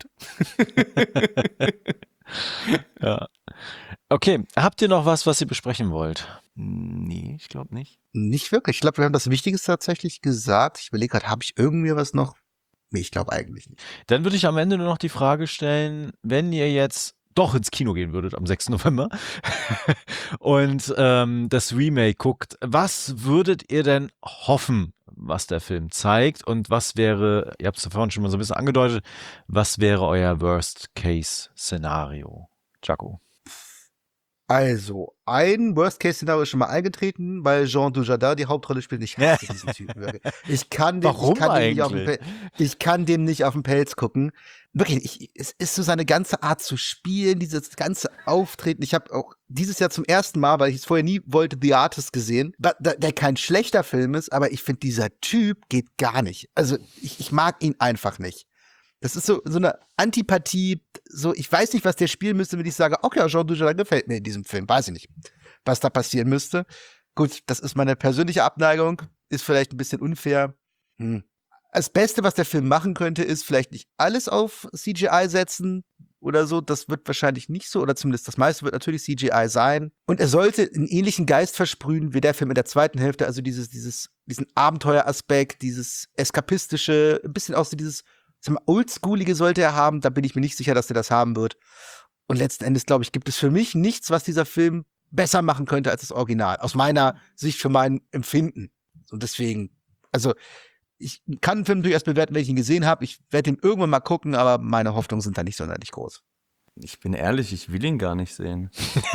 [SPEAKER 3] Ja. Okay, habt ihr noch was, was ihr besprechen wollt?
[SPEAKER 5] Nee, ich glaube nicht.
[SPEAKER 4] Nicht wirklich. Ich glaube, wir haben das Wichtigste tatsächlich gesagt. Ich überlege gerade, habe ich irgendwie was noch? Nee, ich glaube eigentlich nicht.
[SPEAKER 3] Dann würde ich am Ende nur noch die Frage stellen, wenn ihr jetzt doch ins Kino gehen würdet am sechsten November und ähm, das Remake guckt, was würdet ihr denn hoffen, was der Film zeigt und was wäre, ihr habt es ja vorhin schon mal so ein bisschen angedeutet, was wäre euer Worst-Case-Szenario? Jaco.
[SPEAKER 4] Also, ein Worst-Case-Szenario ist schon mal eingetreten, weil Jean Dujardin die Hauptrolle spielt. Ich hasse diesen Typen wirklich. Ich kann dem,
[SPEAKER 3] Warum
[SPEAKER 4] ich kann dem nicht auf den
[SPEAKER 3] eigentlich?
[SPEAKER 4] Pelz, ich kann dem nicht auf den Pelz gucken. Wirklich, ich, es ist so seine ganze Art zu spielen, dieses ganze Auftreten. Ich habe auch dieses Jahr zum ersten Mal, weil ich es vorher nie wollte, The Artist gesehen, da, da, der kein schlechter Film ist, aber ich finde, dieser Typ geht gar nicht. Also, ich, ich mag ihn einfach nicht. Das ist so, so eine Antipathie, so, ich weiß nicht, was der spielen müsste, wenn ich sage, okay, Jean Dujardin gefällt mir in diesem Film. Weiß ich nicht, was da passieren müsste. Gut, das ist meine persönliche Abneigung, ist vielleicht ein bisschen unfair. Hm. Das Beste, was der Film machen könnte, ist vielleicht nicht alles auf C G I setzen oder so. Das wird wahrscheinlich nicht so, oder zumindest das meiste wird natürlich C G I sein. Und er sollte einen ähnlichen Geist versprühen wie der Film in der zweiten Hälfte, also dieses, dieses, diesen Abenteueraspekt, dieses eskapistische, ein bisschen auch so dieses Oldschoolige sollte er haben, da bin ich mir nicht sicher, dass er das haben wird. Und letzten Endes, glaube ich, gibt es für mich nichts, was dieser Film besser machen könnte als das Original. Aus meiner Sicht, für mein Empfinden. Und deswegen, also, ich kann einen Film durchaus bewerten, wenn ich ihn gesehen habe. Ich werde ihn irgendwann mal gucken, aber meine Hoffnungen sind da nicht sonderlich groß.
[SPEAKER 5] Ich bin ehrlich, ich will ihn gar nicht sehen.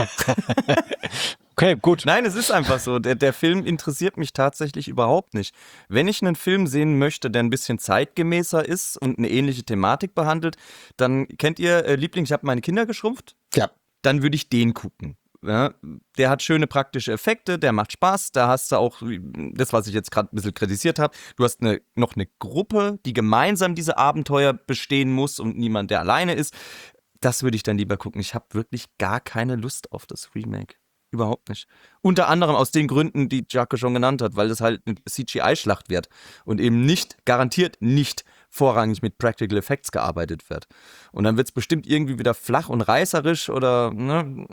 [SPEAKER 3] Okay, gut.
[SPEAKER 5] Nein, es ist einfach so. Der, der Film interessiert mich tatsächlich überhaupt nicht. Wenn ich einen Film sehen möchte, der ein bisschen zeitgemäßer ist und eine ähnliche Thematik behandelt, dann kennt ihr äh, Liebling, ich habe meine Kinder geschrumpft?
[SPEAKER 4] Ja.
[SPEAKER 5] Dann würde ich den gucken. Ja, der hat schöne praktische Effekte, der macht Spaß, da hast du auch das, was ich jetzt gerade ein bisschen kritisiert habe, du hast eine, noch eine Gruppe, die gemeinsam diese Abenteuer bestehen muss und niemand, der alleine ist. das würde ich dann lieber gucken. Ich habe wirklich gar keine Lust auf das Remake. Überhaupt nicht. Unter anderem aus den Gründen, die Jaco schon genannt hat, weil das halt eine C G I-Schlacht wird und eben nicht, garantiert nicht vorrangig mit Practical Effects gearbeitet wird. Und dann wird es bestimmt irgendwie wieder flach und reißerisch oder, ne?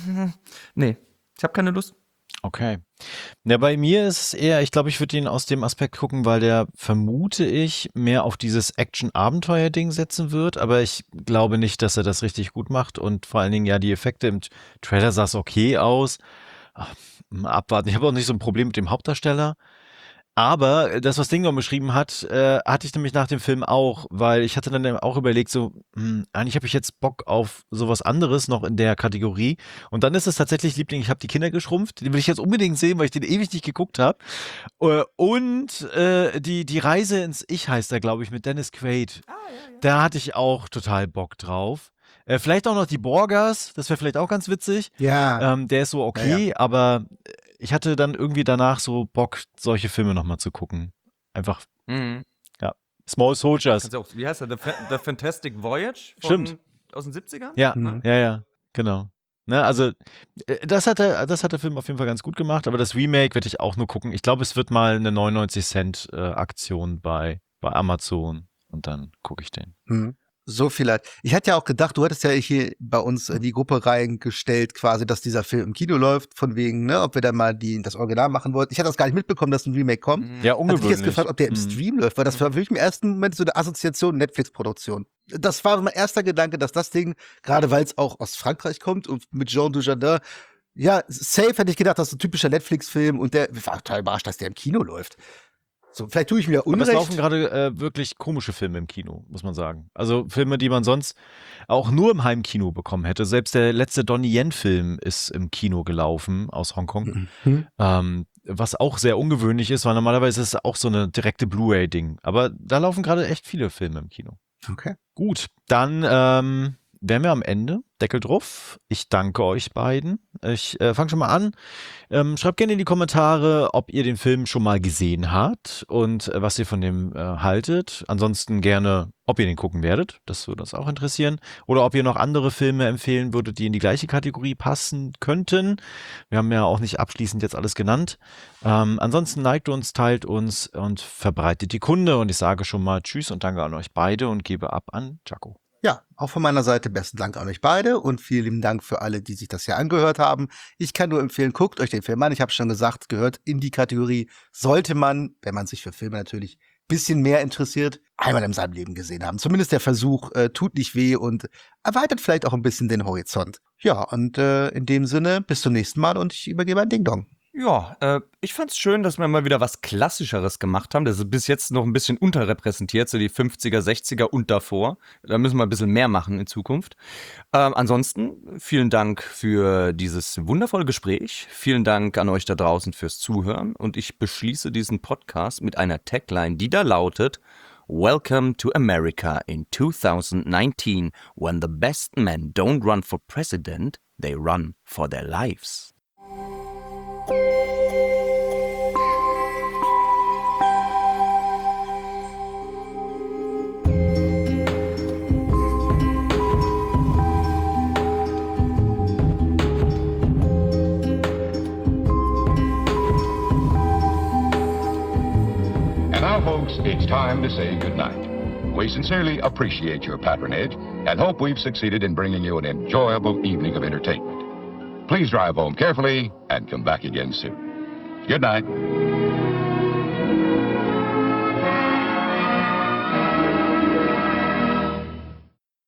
[SPEAKER 5] Nee, ich habe keine Lust.
[SPEAKER 3] Okay. Ja, bei mir ist es eher, ich glaube, ich würde ihn aus dem Aspekt gucken, weil der, vermute ich, mehr auf dieses Action-Abenteuer-Ding setzen wird, aber ich glaube nicht, dass er das richtig gut macht und vor allen Dingen, ja, die Effekte im Trailer sah es okay aus. Ach, mal abwarten. Ich habe auch nicht so ein Problem mit dem Hauptdarsteller. Aber das, was Dingdong beschrieben hat, äh, hatte ich nämlich nach dem Film auch, weil ich hatte dann auch überlegt, so, hm, eigentlich habe ich jetzt Bock auf sowas anderes noch in der Kategorie. Und dann ist es tatsächlich Liebling, ich habe die Kinder geschrumpft. Den will ich jetzt unbedingt sehen, weil ich den ewig nicht geguckt habe. Äh, und äh, die, die Reise ins Ich heißt er, glaube ich, mit Dennis Quaid. Ah, ja, ja. Da hatte ich auch total Bock drauf. Äh, vielleicht auch noch die Borgers, das wäre vielleicht auch ganz witzig.
[SPEAKER 4] Ja.
[SPEAKER 3] Ähm, der ist so okay,
[SPEAKER 4] Ja, ja.
[SPEAKER 3] aber ich hatte dann irgendwie danach so Bock, solche Filme nochmal zu gucken. Einfach,
[SPEAKER 5] Mhm.
[SPEAKER 3] ja. Small Soldiers.
[SPEAKER 5] Kannst du auch, wie heißt der? The, Fa- The Fantastic Voyage? Von,
[SPEAKER 3] Stimmt.
[SPEAKER 5] Aus den siebzigern?
[SPEAKER 3] Ja,
[SPEAKER 4] Mhm.
[SPEAKER 3] ja, ja, genau. Ne, also, äh, das hat, der, das hat der Film auf jeden Fall ganz gut gemacht, aber das Remake werde ich auch nur gucken. Ich glaube, es wird mal eine neunundneunzig Cent äh, Aktion bei, bei Amazon und dann gucke ich den.
[SPEAKER 4] Mhm. So viel leid. Ich hatte ja auch gedacht, du hattest ja hier bei uns in die Gruppe reingestellt, quasi, dass dieser Film im Kino läuft, von wegen, ne, ob wir dann mal die, das Original machen wollten. Ich hatte das gar nicht mitbekommen, dass ein Remake kommt.
[SPEAKER 5] Mhm.
[SPEAKER 3] Ja,
[SPEAKER 4] Hatte ich
[SPEAKER 3] ungewöhnlich.
[SPEAKER 4] jetzt gefragt, ob der im
[SPEAKER 3] Mhm.
[SPEAKER 4] Stream läuft, weil das war für mich im ersten Moment so eine Assoziation Netflix-Produktion. Das war mein erster Gedanke, dass das Ding, gerade weil es auch aus Frankreich kommt und mit Jean Dujardin, ja, safe hätte ich gedacht, das ist ein typischer Netflix-Film und der, ich war total überrascht, dass der im Kino läuft. So, vielleicht tue ich mir
[SPEAKER 3] Aber es
[SPEAKER 4] Unrecht.
[SPEAKER 3] laufen gerade äh, wirklich komische Filme im Kino, muss man sagen. Also Filme, die man sonst auch nur im Heimkino bekommen hätte. Selbst der letzte Donnie Yen-Film ist im Kino gelaufen aus Hongkong.
[SPEAKER 4] Mhm.
[SPEAKER 3] Ähm, was auch sehr ungewöhnlich ist, weil normalerweise ist es auch so eine direkte Blu-ray-Ding. Aber da laufen gerade echt viele Filme im Kino.
[SPEAKER 4] Okay.
[SPEAKER 3] Gut, dann ähm, wären wir am Ende. Deckel drauf. Ich danke euch beiden. Ich äh, fange schon mal an. Ähm, schreibt gerne in die Kommentare, ob ihr den Film schon mal gesehen habt und äh, was ihr von dem äh, haltet. Ansonsten gerne, ob ihr den gucken werdet. Das würde uns auch interessieren. Oder ob ihr noch andere Filme empfehlen würdet, die in die gleiche Kategorie passen könnten. Wir haben ja auch nicht abschließend jetzt alles genannt. Ähm, ansonsten liked uns, teilt uns und verbreitet die Kunde. Und ich sage schon mal Tschüss und danke an euch beide und gebe ab an Jaco.
[SPEAKER 4] Ja, auch von meiner Seite besten Dank an euch beide und vielen lieben Dank für alle, die sich das hier angehört haben. Ich kann nur empfehlen, guckt euch den Film an. Ich habe schon gesagt, gehört in die Kategorie, sollte man, wenn man sich für Filme natürlich ein bisschen mehr interessiert, einmal in seinem Leben gesehen haben. Zumindest der Versuch äh, tut nicht weh und erweitert vielleicht auch ein bisschen den Horizont. Ja, und äh, in dem Sinne, bis zum nächsten Mal und ich übergebe an Ding Dong.
[SPEAKER 5] Ja, äh, ich fand's schön, dass wir mal wieder was Klassischeres gemacht haben. Das ist bis jetzt noch ein bisschen unterrepräsentiert, so die fünfziger, sechziger und davor. Da müssen wir ein bisschen mehr machen in Zukunft. Ähm, ansonsten vielen Dank für dieses wundervolle Gespräch. Vielen Dank an euch da draußen fürs Zuhören. Und ich beschließe diesen Podcast mit einer Tagline, die da lautet: Welcome to America in twenty nineteen, when the best men don't run for president, they run for their lives.
[SPEAKER 6] And now, folks, it's time to say goodnight. We sincerely appreciate your patronage and hope we've succeeded in bringing you an enjoyable evening of entertainment. Please drive home carefully and come back again soon. Good night.